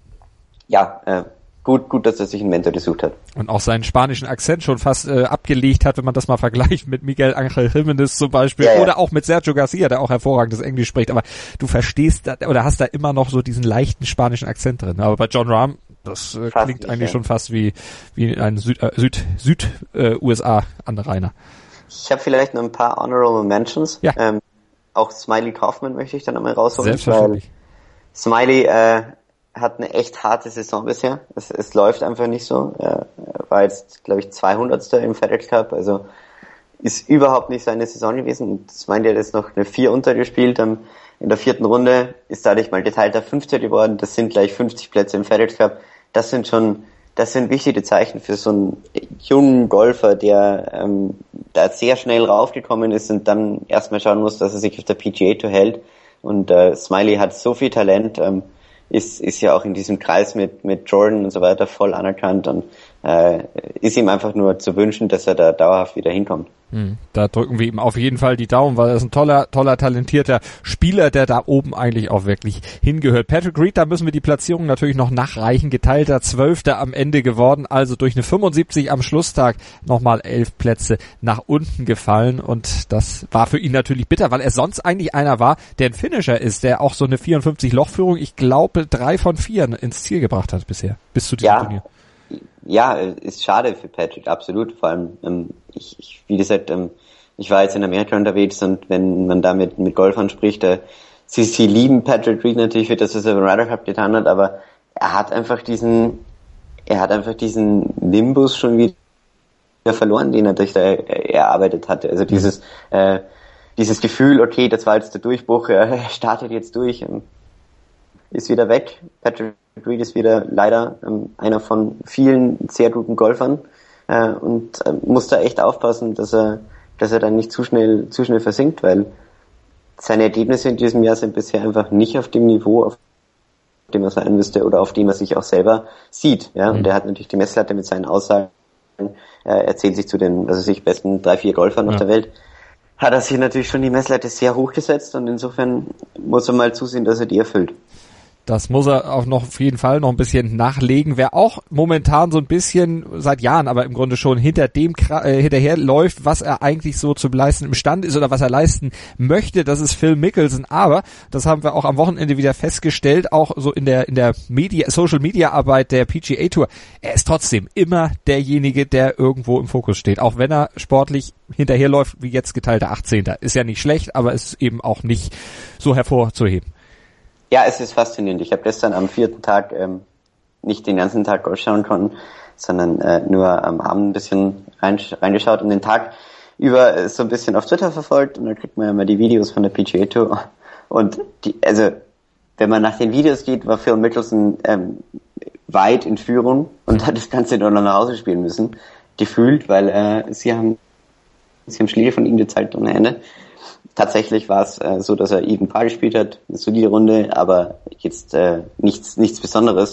ja, äh, gut, gut, dass er sich einen Mentor gesucht hat. Und auch seinen spanischen Akzent schon fast äh, abgelegt hat, wenn man das mal vergleicht mit Miguel Ángel Jiménez zum Beispiel ja, ja. oder auch mit Sergio Garcia, der auch hervorragendes Englisch spricht. Aber du verstehst da, oder hast da immer noch so diesen leichten spanischen Akzent drin. Aber bei John Rahm, das äh, klingt nicht, eigentlich ja. schon fast wie wie ein Süd äh, Süd, Süd äh, U S A Anrainer. Ich habe vielleicht noch ein paar Honorable Mentions. Ja. Ähm, auch Smiley Kaufman möchte ich dann einmal rausholen. Selbstverständlich. Weil Smiley äh, hat eine echt harte Saison bisher. Es, es läuft einfach nicht so. Er war jetzt, glaube ich, zweihundertster im FedEx Cup, also ist überhaupt nicht seine Saison gewesen. Und das meint er, jetzt noch eine vier untergespielt. Ähm, in der vierten Runde ist dadurch mal geteilter Fünfter geworden. Das sind gleich fünfzig Plätze im FedEx Cup. Das sind schon, das sind wichtige Zeichen für so einen jungen Golfer, der ähm, da sehr schnell raufgekommen ist und dann erstmal schauen muss, dass er sich auf der P G A Tour hält. Und äh, Smiley hat so viel Talent, ähm, ist ist ja auch in diesem Kreis mit mit Jordan und so weiter voll anerkannt und äh, ist ihm einfach nur zu wünschen, dass er da dauerhaft wieder hinkommt. Hm, da drücken wir ihm auf jeden Fall die Daumen, weil er ist ein toller, toller, talentierter Spieler, der da oben eigentlich auch wirklich hingehört. Patrick Reed, da müssen wir die Platzierung natürlich noch nachreichen. Geteilter Zwölfter am Ende geworden, also durch eine fünfundsiebzig am Schlusstag nochmal elf Plätze nach unten gefallen und das war für ihn natürlich bitter, weil er sonst eigentlich einer war, der ein Finisher ist, der auch so eine vierundfünfzig-Loch-Führung, ich glaube, drei von vier ins Ziel gebracht hat bisher, bis zu diesem ja. Turnier. Ja, ist schade für Patrick, absolut. Vor allem, ähm, ich, ich, wie gesagt, ähm, ich war jetzt in Amerika unterwegs und wenn man da mit, mit Golfern spricht, äh, sie, sie lieben Patrick Reed natürlich für das, was er beim Ryder Cup getan hat, aber er hat einfach diesen, er hat einfach diesen Nimbus schon wieder verloren, den er durch da erarbeitet hatte. Also dieses, äh, dieses Gefühl, okay, das war jetzt der Durchbruch, er startet jetzt durch, ähm, ist wieder weg. Patrick Reed ist wieder leider ähm, einer von vielen sehr guten Golfern äh, und äh, muss da echt aufpassen, dass er, dass er dann nicht zu schnell, zu schnell versinkt, weil seine Ergebnisse in diesem Jahr sind bisher einfach nicht auf dem Niveau, auf dem er sein müsste oder auf dem er sich auch selber sieht. Ja, mhm. Und er hat natürlich die Messlatte mit seinen Aussagen, äh, er zählt sich zu den, also sich besten drei, vier Golfern ja. auf der Welt. Hat er sich natürlich schon die Messlatte sehr hoch gesetzt und insofern muss er mal zusehen, dass er die erfüllt. Das muss er auch noch auf jeden Fall noch ein bisschen nachlegen. Wer auch momentan so ein bisschen seit Jahren, aber im Grunde schon hinter dem äh, hinterher läuft, was er eigentlich so zu leisten imstande ist oder was er leisten möchte, das ist Phil Mickelson. Aber das haben wir auch am Wochenende wieder festgestellt, auch so in der in der Media, Social Media Arbeit der P G A Tour. Er ist trotzdem immer derjenige, der irgendwo im Fokus steht, auch wenn er sportlich hinterherläuft wie jetzt geteilter achtzehnter Ist ja nicht schlecht, aber es ist eben auch nicht so hervorzuheben. Ja, es ist faszinierend. Ich habe gestern am vierten Tag ähm, nicht den ganzen Tag Golf schauen können, sondern äh, nur am Abend ein bisschen reingeschaut und den Tag über äh, so ein bisschen auf Twitter verfolgt und dann kriegt man ja mal die Videos von der P G A Tour und die, also wenn man nach den Videos geht, war Phil Mickelson ähm, weit in Führung und hat das Ganze nur noch nach Hause spielen müssen, gefühlt, weil äh, sie haben sie haben Schläge von ihm gezeigt ohne Ende. Tatsächlich war es äh, so, dass er Even Par gespielt hat, eine solide Runde, aber jetzt äh, nichts nichts Besonderes.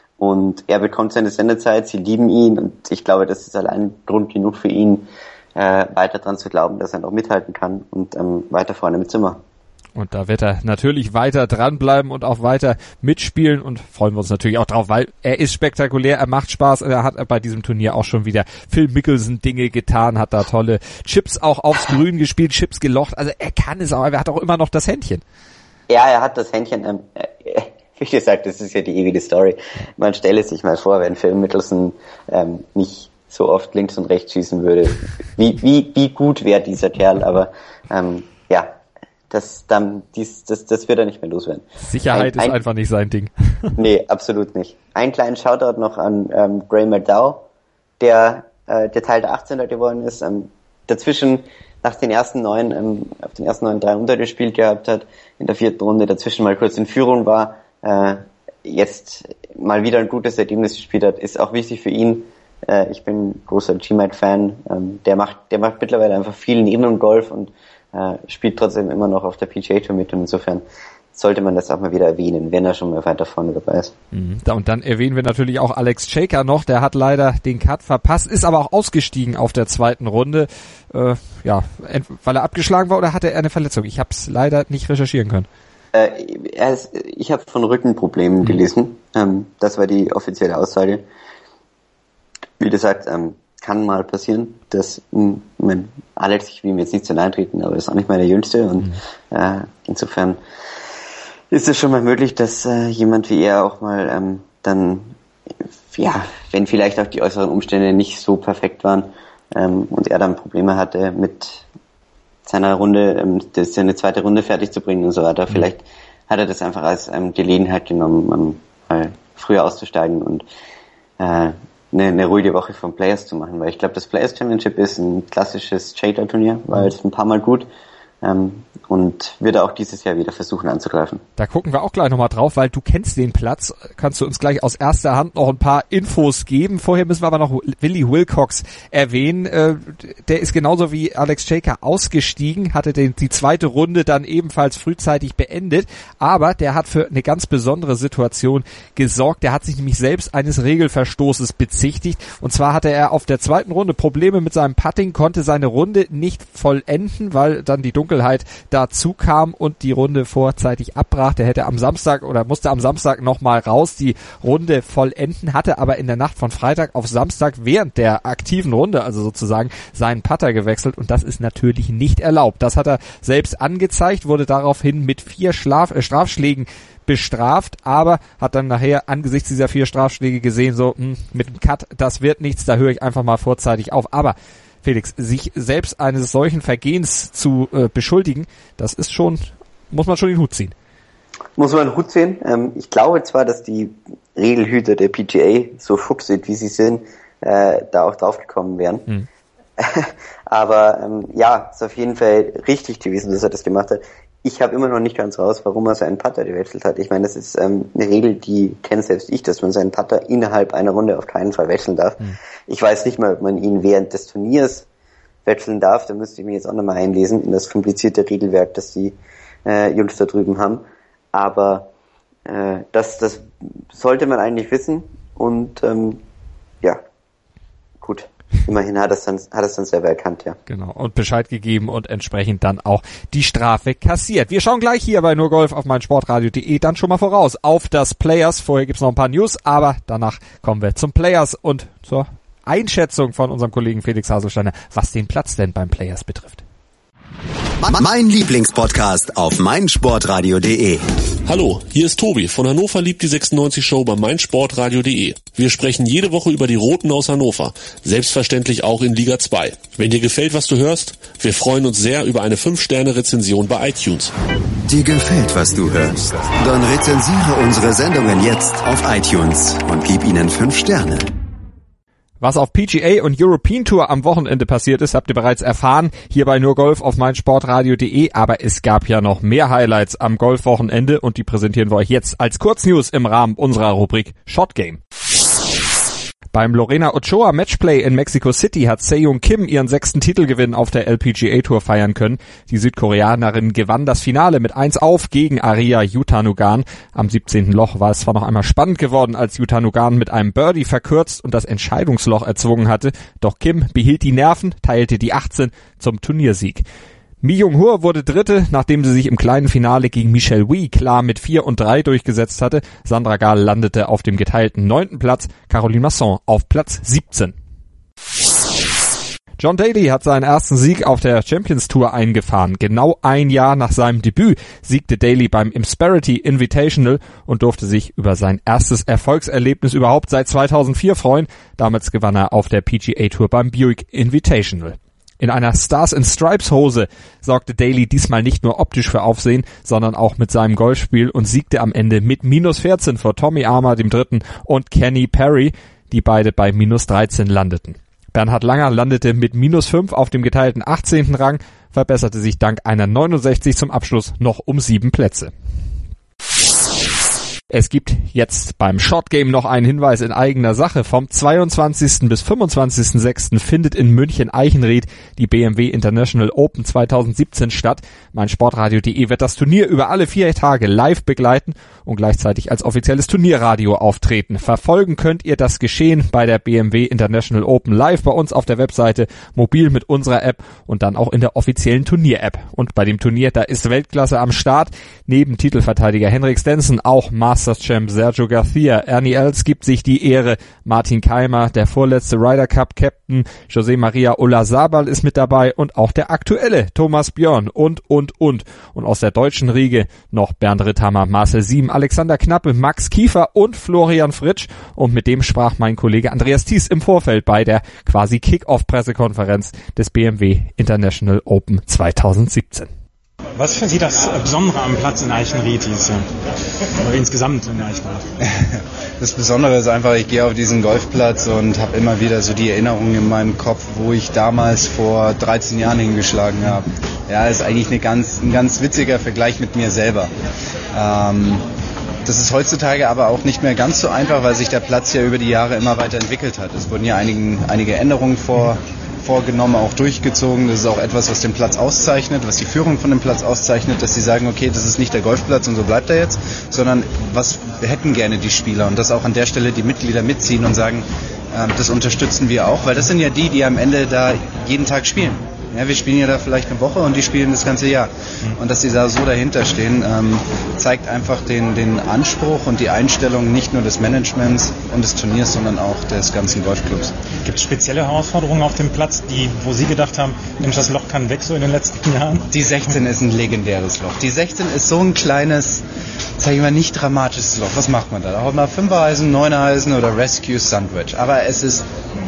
Und er bekommt seine Sendezeit, sie lieben ihn und ich glaube, das ist allein Grund genug für ihn, äh, weiter dran zu glauben, dass er noch mithalten kann und ähm, weiter vorne mitzumachen. Und da wird er natürlich weiter dranbleiben und auch weiter mitspielen und freuen wir uns natürlich auch drauf, weil er ist spektakulär, er macht Spaß und er hat bei diesem Turnier auch schon wieder Phil Mickelson Dinge getan, hat da tolle Chips auch aufs Grün gespielt, Chips gelocht, also er kann es auch, er hat auch immer noch das Händchen. Ja, er hat das Händchen, ähm, äh, wie gesagt, das ist ja die ewige Story. Man stelle sich mal vor, wenn Phil Mickelson ähm, nicht so oft links und rechts schießen würde, wie, wie, wie gut wäre dieser Kerl, aber ähm, ja, das, dann, dies, das, das wird er nicht mehr loswerden. Sicherheit ein, ein, ist einfach nicht sein Ding. Nee, absolut nicht. Einen kleinen Shoutout noch an ähm, Gray McDowell, der äh, der Teil der achtzehnter geworden ist, ähm, dazwischen nach den ersten neun, ähm, auf den ersten neun drei untergespielt gehabt hat, in der vierten Runde dazwischen mal kurz in Führung war, äh, jetzt mal wieder ein gutes Ergebnis gespielt hat, ist auch wichtig für ihn. Äh, ich bin großer G-Mite-Fan, ähm, der macht, der macht mittlerweile einfach viel neben dem Golf und äh, spielt trotzdem immer noch auf der P G A Tour mit, und insofern sollte man das auch mal wieder erwähnen, wenn er schon mal weiter vorne dabei ist. Mhm. Und dann erwähnen wir natürlich auch Alex Cejka noch, der hat leider den Cut verpasst, ist aber auch ausgestiegen auf der zweiten Runde, äh, ja, weil er abgeschlagen war, oder hatte er eine Verletzung? Ich habe es leider nicht recherchieren können. Äh, er ist, ich habe von Rückenproblemen mhm. gelesen, ähm, das war die offizielle Aussage. Wie gesagt, ähm, kann mal passieren, dass mh, Alex, ich will mir jetzt nicht zu nahe treten, aber ist auch nicht mehr der Jüngste, und mhm. äh, insofern ist es schon mal möglich, dass äh, jemand wie er auch mal ähm, dann, ja, wenn vielleicht auch die äußeren Umstände nicht so perfekt waren ähm, und er dann Probleme hatte mit seiner Runde, ähm, das seine zweite Runde fertig zu bringen und so weiter, mhm. vielleicht hat er das einfach als ähm, Gelegenheit genommen, ähm, mal früher auszusteigen und äh, eine, eine ruhige Woche von Players zu machen, weil ich glaube, das Players Championship ist ein klassisches Shader-Turnier, war jetzt ein paar Mal gut. Ähm, und wird auch dieses Jahr wieder versuchen anzugreifen. Da gucken wir auch gleich nochmal drauf, weil du kennst den Platz. Kannst du uns gleich aus erster Hand noch ein paar Infos geben? Vorher müssen wir aber noch Willie Wilcox erwähnen. Äh, der ist genauso wie Alex Cejka ausgestiegen, hatte den, die zweite Runde dann ebenfalls frühzeitig beendet, aber der hat für eine ganz besondere Situation gesorgt. Der hat sich nämlich selbst eines Regelverstoßes bezichtigt, und zwar hatte er auf der zweiten Runde Probleme mit seinem Putting, konnte seine Runde nicht vollenden, weil dann die Dunkelheit dazu kam und die Runde vorzeitig abbrach. Der hätte am Samstag oder musste am Samstag nochmal raus, die Runde vollenden, hatte aber in der Nacht von Freitag auf Samstag während der aktiven Runde, also sozusagen, seinen Putter gewechselt, und das ist natürlich nicht erlaubt. Das hat er selbst angezeigt, wurde daraufhin mit vier Schlaf- äh, Strafschlägen bestraft, aber hat dann nachher angesichts dieser vier Strafschläge gesehen, so mh, mit dem Cut, das wird nichts, da höre ich einfach mal vorzeitig auf. Aber Felix, sich selbst eines solchen Vergehens zu äh, beschuldigen, das ist schon, muss man schon den Hut ziehen. Muss man den Hut ziehen. Ähm, ich glaube zwar, dass die Regelhüter der P G A, so fuchsig wie sie sind, äh, da auch draufgekommen wären. Hm. Aber ähm, ja, ist auf jeden Fall richtig gewesen, dass er das gemacht hat. Ich habe immer noch nicht ganz raus, warum er seinen Putter gewechselt hat. Ich meine, das ist ähm, eine Regel, die kennt selbst ich, dass man seinen Putter innerhalb einer Runde auf keinen Fall wechseln darf. Mhm. Ich weiß nicht mal, ob man ihn während des Turniers wechseln darf. Da müsste ich mich jetzt auch nochmal einlesen in das komplizierte Regelwerk, das die äh, Jungs da drüben haben. Aber äh, das, das sollte man eigentlich wissen. Und ähm, ja, gut. Immerhin hat es dann, hat es dann selber erkannt, ja. Genau. Und Bescheid gegeben und entsprechend dann auch die Strafe kassiert. Wir schauen gleich hier bei nur Golf auf meinsportradio punkt de dann schon mal voraus auf das Players. Vorher gibt's noch ein paar News, aber danach kommen wir zum Players und zur Einschätzung von unserem Kollegen Felix Haselsteiner, was den Platz denn beim Players betrifft. Mein Lieblingspodcast auf meinsportradio punkt de. Hallo, hier ist Tobi von Hannover liebt die sechsundneunzig Show bei meinsportradio punkt de. Wir sprechen jede Woche über die Roten aus Hannover, selbstverständlich auch in Liga zwei. Wenn dir gefällt, was du hörst, wir freuen uns sehr über eine fünf Sterne Rezension bei iTunes. Dir gefällt, was du hörst? Dann rezensiere unsere Sendungen jetzt auf iTunes und gib ihnen fünf Sterne. Was auf P G A und European Tour am Wochenende passiert ist, habt ihr bereits erfahren, hier bei nur Golf auf meinsportradio punkt de, aber es gab ja noch mehr Highlights am Golfwochenende und die präsentieren wir euch jetzt als Kurznews im Rahmen unserer Rubrik Shot Game. Beim Lorena Ochoa Matchplay in Mexico City hat Se-Young Kim ihren sechsten Titelgewinn auf der L P G A Tour feiern können. Die Südkoreanerin gewann das Finale mit eins auf gegen Aria Yutanugan. Am siebzehnten Loch war es zwar noch einmal spannend geworden, als Yutanugan mit einem Birdie verkürzt und das Entscheidungsloch erzwungen hatte, doch Kim behielt die Nerven, teilte die achtzehn zum Turniersieg. Mi Jung-Hur wurde Dritte, nachdem sie sich im kleinen Finale gegen Michelle Wie klar mit vier und drei durchgesetzt hatte. Sandra Gahl landete auf dem geteilten neunten Platz, Caroline Masson auf Platz siebzehn. John Daly hat seinen ersten Sieg auf der Champions Tour eingefahren. Genau ein Jahr nach seinem Debüt siegte Daly beim Insperity Invitational und durfte sich über sein erstes Erfolgserlebnis überhaupt seit zweitausendvier freuen. Damals gewann er auf der P G A Tour beim Buick Invitational. In einer Stars in Stripes Hose sorgte Daly diesmal nicht nur optisch für Aufsehen, sondern auch mit seinem Golfspiel und siegte am Ende mit minus vierzehn vor Tommy Armour, dem Dritten, und Kenny Perry, die beide bei minus dreizehn landeten. Bernhard Langer landete mit minus fünf auf dem geteilten achtzehnten Rang, verbesserte sich dank einer neunundsechzig zum Abschluss noch um sieben Plätze. Es gibt jetzt beim Short Game noch einen Hinweis in eigener Sache. Vom zweiundzwanzigsten bis fünfundzwanzigsten sechsten findet in München Eichenried die B M W International Open zweitausendsiebzehn statt. meinsportradio punkt de wird das Turnier über alle vier Tage live begleiten und gleichzeitig als offizielles Turnierradio auftreten. Verfolgen könnt ihr das Geschehen bei der B M W International Open live bei uns auf der Webseite, mobil mit unserer App und dann auch in der offiziellen Turnier-App. Und bei dem Turnier, da ist Weltklasse am Start. Neben Titelverteidiger Henrik Stenson auch Masters Champ Sergio Garcia. Ernie Els gibt sich die Ehre. Martin Keimer, der vorletzte Ryder Cup Captain, José María Olazábal ist mit dabei und auch der aktuelle Thomas Björn und, und, und. Und aus der deutschen Riege noch Bernd Ritthammer, Marcel Sieben, Alexander Knappe, Max Kiefer und Florian Fritsch. Und mit dem sprach mein Kollege Andreas Thies im Vorfeld bei der quasi Kick-Off-Pressekonferenz des B M W International Open zweitausendsiebzehn. Was ist für Sie das Besondere am Platz in Eichenried dieses Jahr? Oder insgesamt in Eichenried? Das Besondere ist einfach, ich gehe auf diesen Golfplatz und habe immer wieder so die Erinnerungen in meinem Kopf, wo ich damals vor dreizehn Jahren hingeschlagen habe. Ja, ist eigentlich eine ganz, ein ganz witziger Vergleich mit mir selber. Ähm, das ist heutzutage aber auch nicht mehr ganz so einfach, weil sich der Platz ja über die Jahre immer weiter entwickelt hat. Es wurden ja einigen, einige Änderungen vor vorgenommen, auch durchgezogen. Das ist auch etwas, was den Platz auszeichnet, was die Führung von dem Platz auszeichnet, dass sie sagen, okay, das ist nicht der Golfplatz und so bleibt er jetzt, sondern was hätten gerne die Spieler und dass auch an der Stelle die Mitglieder mitziehen und sagen, äh, das unterstützen wir auch, weil das sind ja die, die am Ende da jeden Tag spielen. Ja, wir spielen ja da vielleicht eine Woche und die spielen das ganze Jahr. Und dass sie da so dahinter stehen, ähm, zeigt einfach den, den Anspruch und die Einstellung nicht nur des Managements und des Turniers, sondern auch des ganzen Golfclubs. Gibt es spezielle Herausforderungen auf dem Platz, die, wo Sie gedacht haben, Mensch, das Loch kann weg so in den letzten Jahren? Die sechzehn ist ein legendäres Loch. Die sechzehn ist so ein kleines, sag ich mal, nicht dramatisches Loch. Was macht man da? Da haut man Fünfer-Eisen, Neuner-Eisen oder Rescue Sandwich. Aber es ist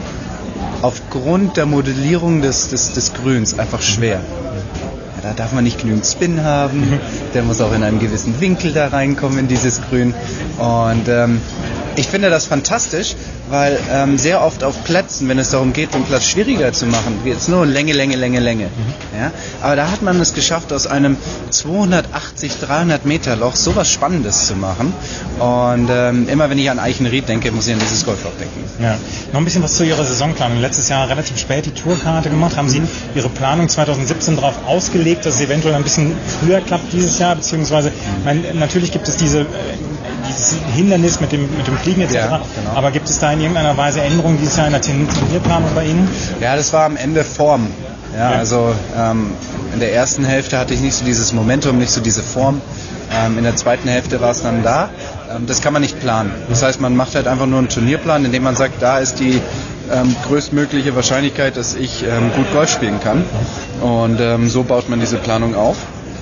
aufgrund der Modellierung des, des, des Grüns einfach schwer. Ja, da darf man nicht genügend Spin haben, der muss auch in einem gewissen Winkel da reinkommen in dieses Grün. Und ähm, ich finde das fantastisch, weil ähm, sehr oft auf Plätzen, wenn es darum geht, den Platz schwieriger zu machen, geht es nur Länge, Länge, Länge, Länge. Mhm. Ja? Aber da hat man es geschafft, aus einem zweihundertachtzig, dreihundert Meter Loch sowas Spannendes zu machen. Und ähm, immer wenn ich an Eichenried denke, muss ich an dieses Golfloch denken. Ja. Noch ein bisschen was zu Ihrer Saisonplanung. Letztes Jahr relativ spät die Tourkarte gemacht. Haben Sie Ihre Planung zweitausendsiebzehn darauf ausgelegt, dass es eventuell ein bisschen früher klappt dieses Jahr? Beziehungsweise, mhm. mein, natürlich gibt es diese... dieses Hindernis mit dem, mit dem Fliegen et cetera. Ja, genau. Aber gibt es da in irgendeiner Weise Änderungen dieses Jahr in der Turnierplanung bei Ihnen? Ja, das war am Ende Form. Ja, ja. Also ähm, in der ersten Hälfte hatte ich nicht so dieses Momentum, nicht so diese Form. Ähm, in der zweiten Hälfte war es dann da. Ähm, das kann man nicht planen. Das heißt, man macht halt einfach nur einen Turnierplan, indem man sagt, da ist die ähm, größtmögliche Wahrscheinlichkeit, dass ich ähm, gut Golf spielen kann. Und ähm, so baut man diese Planung auf.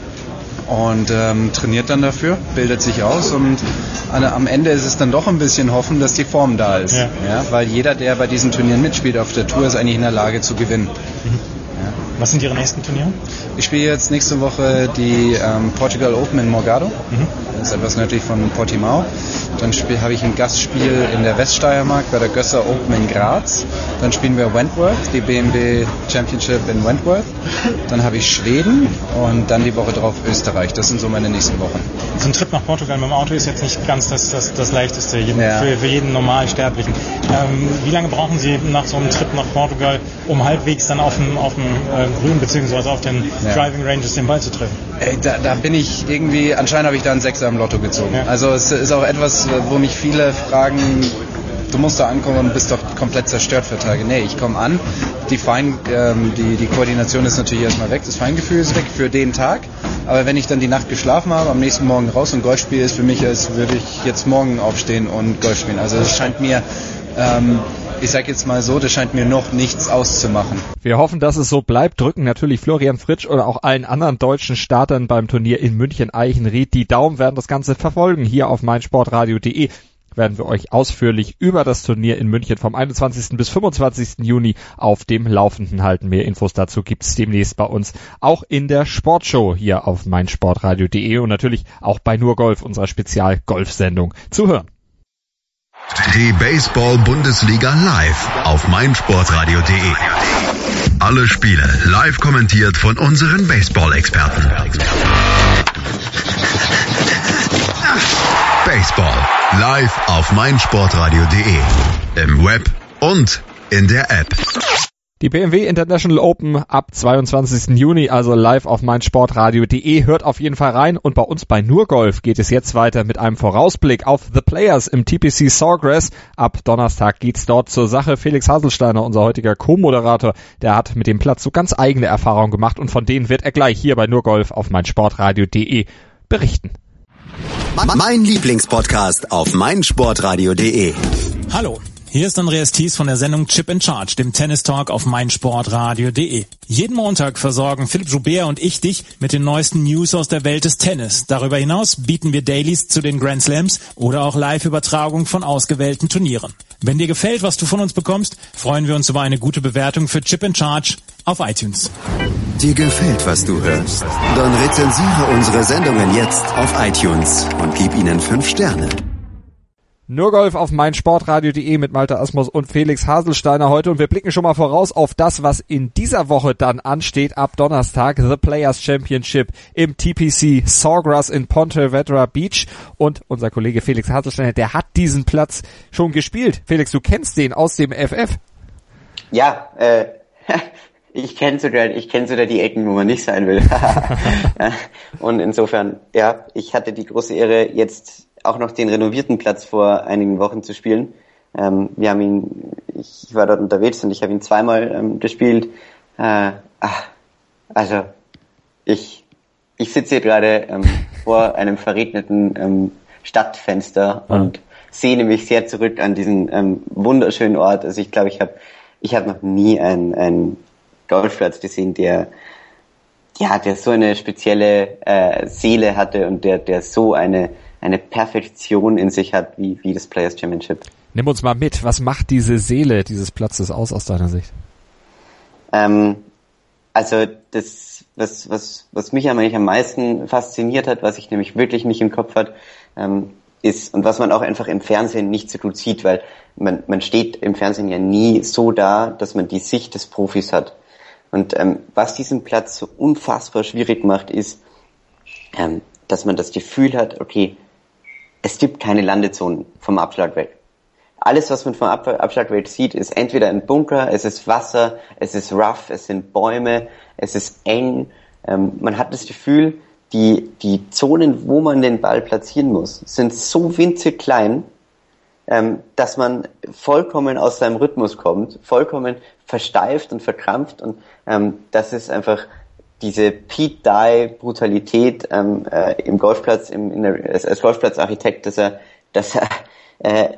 Und ähm, trainiert dann dafür, bildet sich aus und an, am Ende ist es dann doch ein bisschen hoffen, dass die Form da ist. Ja. Ja, weil jeder, der bei diesen Turnieren mitspielt auf der Tour, ist eigentlich in der Lage zu gewinnen. Mhm. Ja. Was sind Ihre nächsten Turniere? Ich spiele jetzt nächste Woche die ähm, Portugal Open in Morgado. Mhm. Das ist etwas nördlich von Portimao. Dann habe ich ein Gastspiel in der Weststeiermark bei der Gösser Open in Graz. Dann spielen wir Wentworth, die B M W Championship in Wentworth. Dann habe ich Schweden und dann die Woche drauf Österreich. Das sind so meine nächsten Wochen. So ein Trip nach Portugal mit dem Auto ist jetzt nicht ganz das, das, das Leichteste jeden, ja. für, für jeden Normalsterblichen. Ähm, wie lange brauchen Sie nach so einem Trip nach Portugal, um halbwegs dann auf dem, auf dem äh, Grün bzw. auf den ja. Driving Ranges den Ball zu treffen? Ey, da, da bin ich irgendwie, anscheinend habe ich da einen Sechser im Lotto gezogen. Ja. Also es ist auch etwas, wo mich viele fragen, du musst da ankommen und bist doch komplett zerstört für Tage. Nee, ich komme an, die, Fein, ähm, die, die Koordination ist natürlich erstmal weg, das Feingefühl ist weg für den Tag, aber wenn ich dann die Nacht geschlafen habe, am nächsten Morgen raus und Golf spiele, ist für mich, als würde ich jetzt morgen aufstehen und Golf spielen. Also es scheint mir... Ähm, Ich sag jetzt mal so, das scheint mir noch nichts auszumachen. Wir hoffen, dass es so bleibt, drücken natürlich Florian Fritsch oder auch allen anderen deutschen Startern beim Turnier in München Eichenried die Daumen, werden das Ganze verfolgen hier auf meinsportradio punkt de. werden wir euch ausführlich über das Turnier in München vom einundzwanzigsten bis fünfundzwanzigsten Juni auf dem Laufenden halten. Mehr Infos dazu gibt's demnächst bei uns auch in der Sportshow hier auf meinsportradio punkt de und natürlich auch bei Nur Golf, unserer Spezial-Golf-Sendung, zu hören. Die Baseball-Bundesliga live auf meinsportradio punkt de. Alle Spiele live kommentiert von unseren Baseball-Experten. Baseball live auf meinsportradio punkt de. Im Web und in der App. Die B M W International Open ab zweiundzwanzigsten Juni, also live auf meinsportradio punkt de. Hört auf jeden Fall rein. Und bei uns bei Nur Golf geht es jetzt weiter mit einem Vorausblick auf The Players im T P C Sawgrass. Ab Donnerstag geht's dort zur Sache. Felix Haselsteiner, unser heutiger Co-Moderator, der hat mit dem Platz so ganz eigene Erfahrungen gemacht und von denen wird er gleich hier bei Nur Golf auf meinsportradio punkt de berichten. Mein Lieblingspodcast auf meinsportradio punkt de. Hallo. Hier ist Andreas Thies von der Sendung Chip in Charge, dem Tennis-Talk auf meinsportradio punkt de. Jeden Montag versorgen Philipp Joubert und ich dich mit den neuesten News aus der Welt des Tennis. Darüber hinaus bieten wir Dailies zu den Grand Slams oder auch Live-Übertragung von ausgewählten Turnieren. Wenn dir gefällt, was du von uns bekommst, freuen wir uns über eine gute Bewertung für Chip in Charge auf iTunes. Dir gefällt, was du hörst? Dann rezensiere unsere Sendungen jetzt auf iTunes und gib ihnen fünf Sterne. Nur Golf auf meinsportradio punkt de mit Malte Asmus und Felix Haselsteiner heute und wir blicken schon mal voraus auf das, was in dieser Woche dann ansteht. Ab Donnerstag The Players Championship im T P C Sawgrass in Ponte Vedra Beach und unser Kollege Felix Haselsteiner, der hat diesen Platz schon gespielt. Felix, du kennst den aus dem F F? Ja, äh, ich kenne sogar, ich kenne sogar die Ecken, wo man nicht sein will. Und insofern, ja, ich hatte die große Ehre, jetzt auch noch den renovierten Platz vor einigen Wochen zu spielen. Ähm, wir haben ihn, ich war dort unterwegs und ich habe ihn zweimal ähm, gespielt. Äh, ach, also ich ich sitze hier gerade ähm, vor einem verregneten ähm, Stadtfenster mhm. und sehne mich sehr zurück an diesen ähm, wunderschönen Ort. Also ich glaube, ich habe ich habe noch nie einen, einen Golfplatz gesehen, der ja, der so eine spezielle äh, Seele hatte und der der so eine eine Perfektion in sich hat, wie, wie das Players Championship. Nimm uns mal mit, was macht diese Seele dieses Platzes aus, aus deiner Sicht? Ähm, also das, was, was, was mich eigentlich am meisten fasziniert hat, was ich nämlich wirklich nicht im Kopf hat, ähm, ist, und was man auch einfach im Fernsehen nicht so gut sieht, weil man, man steht im Fernsehen ja nie so da, dass man die Sicht des Profis hat. Und ähm, was diesen Platz so unfassbar schwierig macht, ist, ähm, dass man das Gefühl hat, okay, es gibt keine Landezonen vom Abschlagweg. Alles, was man vom Abschlagweg sieht, ist entweder ein Bunker, es ist Wasser, es ist rough, es sind Bäume, es ist eng. Ähm, man hat das Gefühl, die, die Zonen, wo man den Ball platzieren muss, sind so winzig klein, ähm, dass man vollkommen aus seinem Rhythmus kommt, vollkommen versteift und verkrampft und ähm, das ist einfach diese Pete-Dye-Brutalität ähm, äh, im Golfplatz, im, in der, als, als Golfplatzarchitekt, dass er, dass er äh,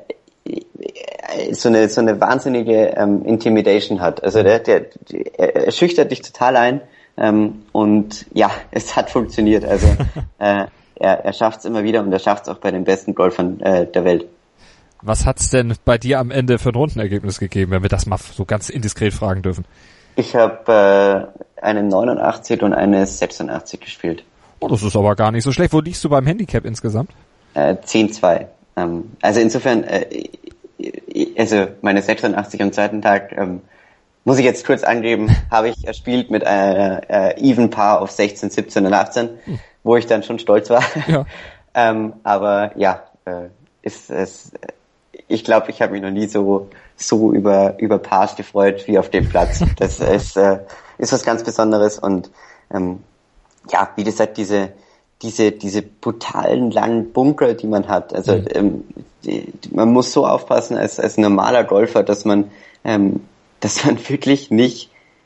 so eine so eine wahnsinnige ähm, Intimidation hat. Also der, der, der er schüchtert dich total ein ähm, und ja, es hat funktioniert. Also äh, er, er schafft es immer wieder und er schafft es auch bei den besten Golfern äh, der Welt. Was hat's denn bei dir am Ende für ein Rundenergebnis gegeben, wenn wir das mal so ganz indiskret fragen dürfen? Ich habe äh, eine neunundachtzig und eine sechsundachtzig gespielt. Oh, das ist aber gar nicht so schlecht. Wo liegst du beim Handicap insgesamt? Äh, zehn zwei. Ähm, also insofern, äh, also meine sechsundachtzig am zweiten Tag, ähm, muss ich jetzt kurz angeben, habe ich erspielt mit einer äh, Even Par auf sechzehn, siebzehn und achtzehn, hm. wo ich dann schon stolz war. Ja. ähm, aber ja, äh, ist es. Ich glaube, ich habe mich noch nie so so über über Pars gefreut wie auf dem Platz. Das ist äh, ist was ganz Besonderes und ähm, ja, wie gesagt, diese diese diese brutalen langen Bunker, die man hat. Also mhm. ähm, die, man muss so aufpassen als als normaler Golfer, dass man ähm, dass man wirklich nicht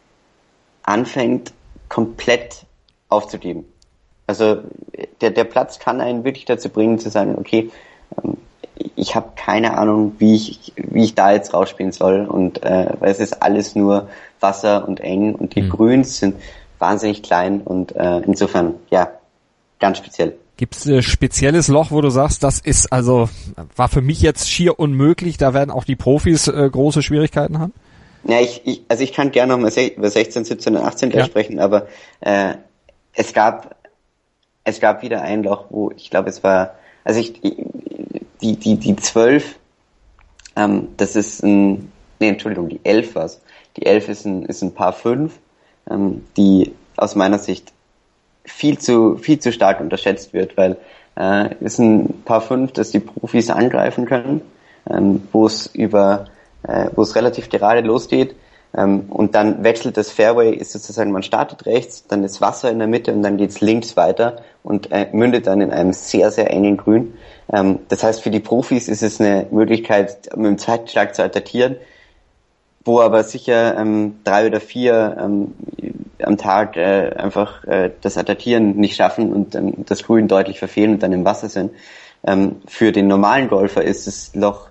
anfängt komplett aufzugeben. Also der der Platz kann einen wirklich dazu bringen zu sagen, okay, ähm, ich habe keine Ahnung, wie ich wie ich da jetzt rausspielen soll und äh, weil es ist alles nur Wasser und eng und die mhm. Grüns sind wahnsinnig klein und äh, insofern ja ganz speziell. Gibt's ein spezielles Loch, wo du sagst, das ist also, war für mich jetzt schier unmöglich, da werden auch die Profis äh, große Schwierigkeiten haben? Ja, ich, ich also ich kann gerne nochmal über sechzehn, siebzehn und achtzehn gleich ja. sprechen, aber äh, es gab es gab wieder ein Loch, wo ich glaube, es war, also ich die die die zwölf, ähm, das ist ein, nee, Entschuldigung, die elf war's. Die elf ist ein ist ein Par fünf, ähm, die aus meiner Sicht viel zu viel zu stark unterschätzt wird, weil äh, ist ein Par fünf, das die Profis angreifen können, ähm, wo es über äh, wo es relativ gerade losgeht, ähm, und dann wechselt das Fairway, ist sozusagen, man startet rechts, dann ist Wasser in der Mitte und dann geht's links weiter und äh, mündet dann in einem sehr, sehr engen Grün. Ähm, das heißt, für die Profis ist es eine Möglichkeit, mit dem zweiten Schlag zu attackieren, wo aber sicher ähm, drei oder vier ähm, am Tag äh, einfach äh, das Attackieren nicht schaffen und ähm, das Grün deutlich verfehlen und dann im Wasser sind. Ähm, für den normalen Golfer ist das Loch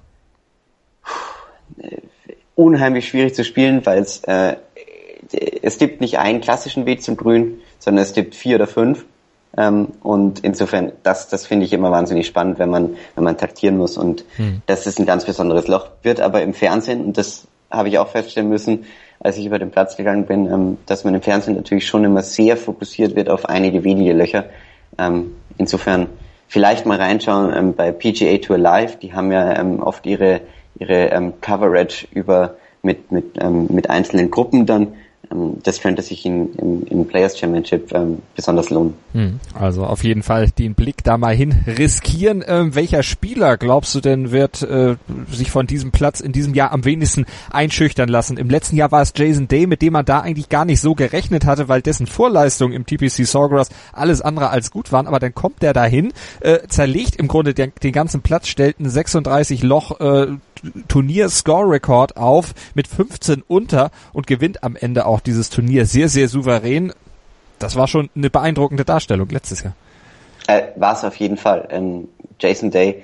unheimlich schwierig zu spielen, weil es äh, es gibt nicht einen klassischen Weg zum Grün, sondern es gibt vier oder fünf, ähm, und insofern das das finde ich immer wahnsinnig spannend, wenn man wenn man taktieren muss, und hm. das ist ein ganz besonderes Loch, wird aber im Fernsehen, und das habe ich auch feststellen müssen, als ich über den Platz gegangen bin, ähm, dass man im Fernsehen natürlich schon immer sehr fokussiert wird auf einige wenige Löcher. Ähm, insofern vielleicht mal reinschauen ähm, bei P G A Tour Live, die haben ja ähm, oft ihre ihre ähm, Coverage über mit mit ähm, mit einzelnen Gruppen dann. Ähm, das könnte sich in, im, im Players Championship ähm, besonders lohnen. Hm, also auf jeden Fall den Blick da mal hin riskieren. Ähm, welcher Spieler, glaubst du denn, wird äh, sich von diesem Platz in diesem Jahr am wenigsten einschüchtern lassen? Im letzten Jahr war es Jason Day, mit dem man da eigentlich gar nicht so gerechnet hatte, weil dessen Vorleistungen im T P C Sawgrass alles andere als gut waren. Aber dann kommt der dahin, äh, zerlegt im Grunde den, den ganzen Platz, stellt einen sechsunddreißig Loch äh, Turnier-Score-Rekord auf mit fünfzehn unter und gewinnt am Ende auch dieses Turnier sehr, sehr souverän. Das war schon eine beeindruckende Darstellung letztes Jahr. Äh, war es auf jeden Fall. Ähm, Jason Day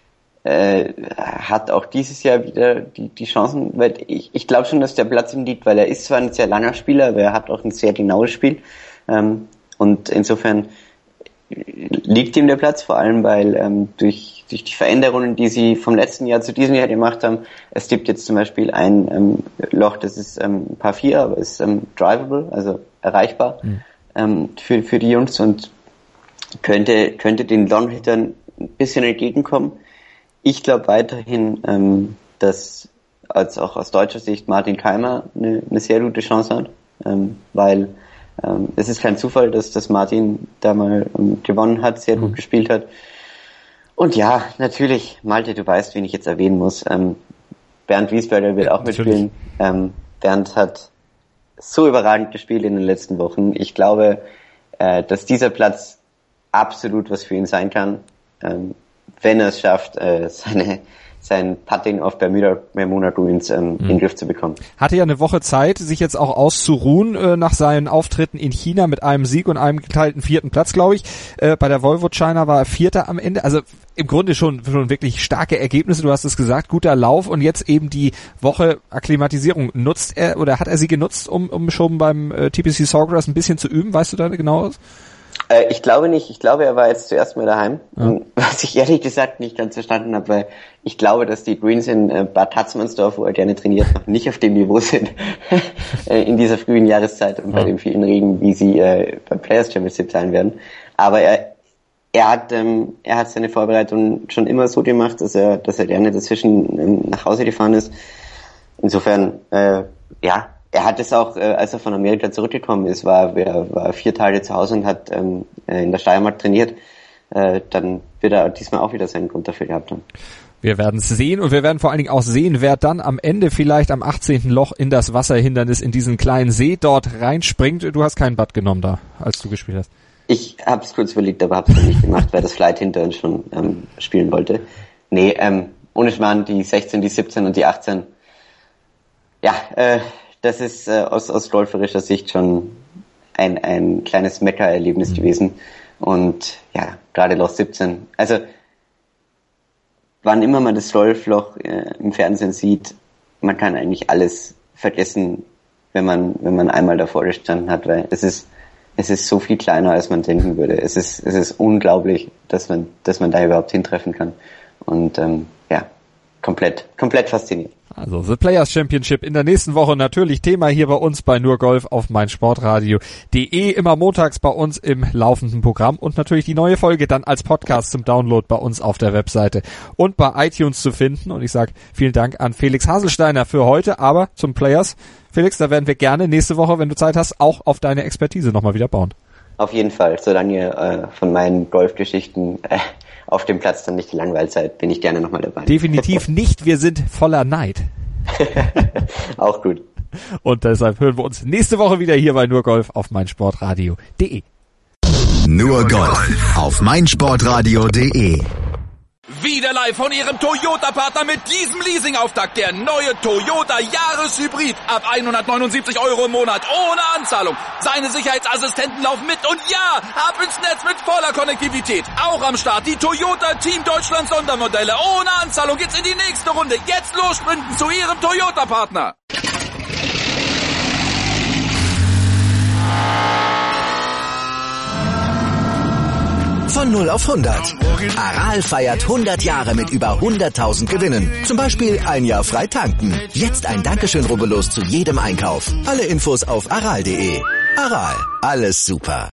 äh, hat auch dieses Jahr wieder die, die Chancen, weil ich, ich glaube schon, dass der Platz ihm liegt, weil er ist zwar ein sehr langer Spieler, aber er hat auch ein sehr genaues Spiel. Ähm, und insofern liegt ihm der Platz, vor allem weil ähm, durch durch die Veränderungen, die sie vom letzten Jahr zu diesem Jahr gemacht haben. Es gibt jetzt zum Beispiel ein ähm, Loch, das ist ähm, Par vier, aber ist ähm, drivable, also erreichbar mhm. ähm, für für die Jungs, und könnte könnte den Long-Hittern ein bisschen entgegenkommen. Ich glaube weiterhin, ähm, dass als auch aus deutscher Sicht Martin Kaymer eine, eine sehr gute Chance hat, ähm, weil ähm, es ist kein Zufall, dass dass Martin da mal ähm, gewonnen hat, sehr mhm. gut gespielt hat. Und ja, natürlich, Malte, du weißt, wen ich jetzt erwähnen muss. Ähm, Bernd Wiesberger wird auch mitspielen. Ähm, Bernd hat so überragend gespielt in den letzten Wochen. Ich glaube, äh, dass dieser Platz absolut was für ihn sein kann, ähm, wenn er es schafft, äh, seine sein Putting auf Bermuda Bermuda Greens ähm, mhm. in den Griff zu bekommen. Hatte ja eine Woche Zeit, sich jetzt auch auszuruhen äh, nach seinen Auftritten in China mit einem Sieg und einem geteilten vierten Platz, glaube ich. Äh, bei der Volvo China war er Vierter am Ende. Also im Grunde schon schon wirklich starke Ergebnisse. Du hast es gesagt, guter Lauf, und jetzt eben die Woche Akklimatisierung. Nutzt er oder hat er sie genutzt, um um schon beim äh, T P C Sawgrass ein bisschen zu üben? Weißt du da genau was? Äh, ich glaube nicht. Ich glaube, er war jetzt zuerst mal daheim. Ja. Was ich ehrlich gesagt nicht ganz verstanden habe, weil ich glaube, dass die Greens in äh, Bad Hatzmannsdorf, wo er gerne trainiert, noch nicht auf dem Niveau sind in dieser frühen Jahreszeit und ja. bei dem vielen Regen, wie sie äh, beim Players Championship sein werden. Aber er er hat ähm, er hat seine Vorbereitung schon immer so gemacht, dass er dass er gerne dazwischen ähm, nach Hause gefahren ist. Insofern äh, ja. Er hat es auch, äh, als er von Amerika zurückgekommen ist, war er war vier Tage zu Hause und hat ähm, in der Steiermark trainiert. Äh, dann wird er diesmal auch wieder seinen Grund dafür gehabt haben. Wir werden es sehen, und wir werden vor allen Dingen auch sehen, wer dann am Ende vielleicht am achtzehnten Loch in das Wasserhindernis, in diesen kleinen See dort reinspringt. Du hast keinen Putt genommen da, als du gespielt hast. Ich habe es kurz überlegt, aber habe es nicht gemacht, weil das Flight hinter uns schon ähm, spielen wollte. Nee, ähm, ohne Schmarrn, die sechzehn, die siebzehn und die achtzehn. Ja, äh, das ist äh, aus, aus golferischer Sicht schon ein, ein kleines Mekka-Erlebnis mhm. gewesen. Und ja, gerade Loch siebzehn. Also, wann immer man das Golfloch äh, im Fernsehen sieht, man kann eigentlich alles vergessen, wenn man wenn man einmal davor gestanden hat, weil es ist es ist so viel kleiner, als man denken würde. Es ist, es ist unglaublich, dass man, dass man da überhaupt hintreffen kann. Und ähm, ja, komplett, komplett fasziniert. Also The Players Championship in der nächsten Woche natürlich Thema hier bei uns bei Nur Golf auf meinsportradio punkt de, immer montags bei uns im laufenden Programm und natürlich die neue Folge dann als Podcast zum Download bei uns auf der Webseite und bei iTunes zu finden. Und ich sage vielen Dank an Felix Haselsteiner für heute, aber zum Players, Felix, da werden wir gerne nächste Woche, wenn du Zeit hast, auch auf deine Expertise nochmal wieder bauen. Auf jeden Fall, solange ihr äh, von meinen Golfgeschichten äh, auf dem Platz dann nicht gelangweilt seid, bin ich gerne nochmal dabei. Definitiv nicht, wir sind voller Neid. Auch gut. Und deshalb hören wir uns nächste Woche wieder hier bei Nur Golf auf meinsportradio punkt de. Nur Golf auf meinsportradio punkt de. Wieder live von Ihrem Toyota-Partner mit diesem Leasing-Auftakt. Der neue Toyota Jahreshybrid. Ab hundertneunundsiebzig Euro im Monat. Ohne Anzahlung. Seine Sicherheitsassistenten laufen mit. Und ja, ab ins Netz mit voller Konnektivität. Auch am Start die Toyota Team Deutschland Sondermodelle. Ohne Anzahlung geht's in die nächste Runde. Jetzt los sprinten zu Ihrem Toyota-Partner. Von null auf hundert. Aral feiert hundert Jahre mit über hunderttausend Gewinnen. Zum Beispiel ein Jahr frei tanken. Jetzt ein Dankeschön, rubbellos zu jedem Einkauf. Alle Infos auf aral punkt de. Aral, alles super.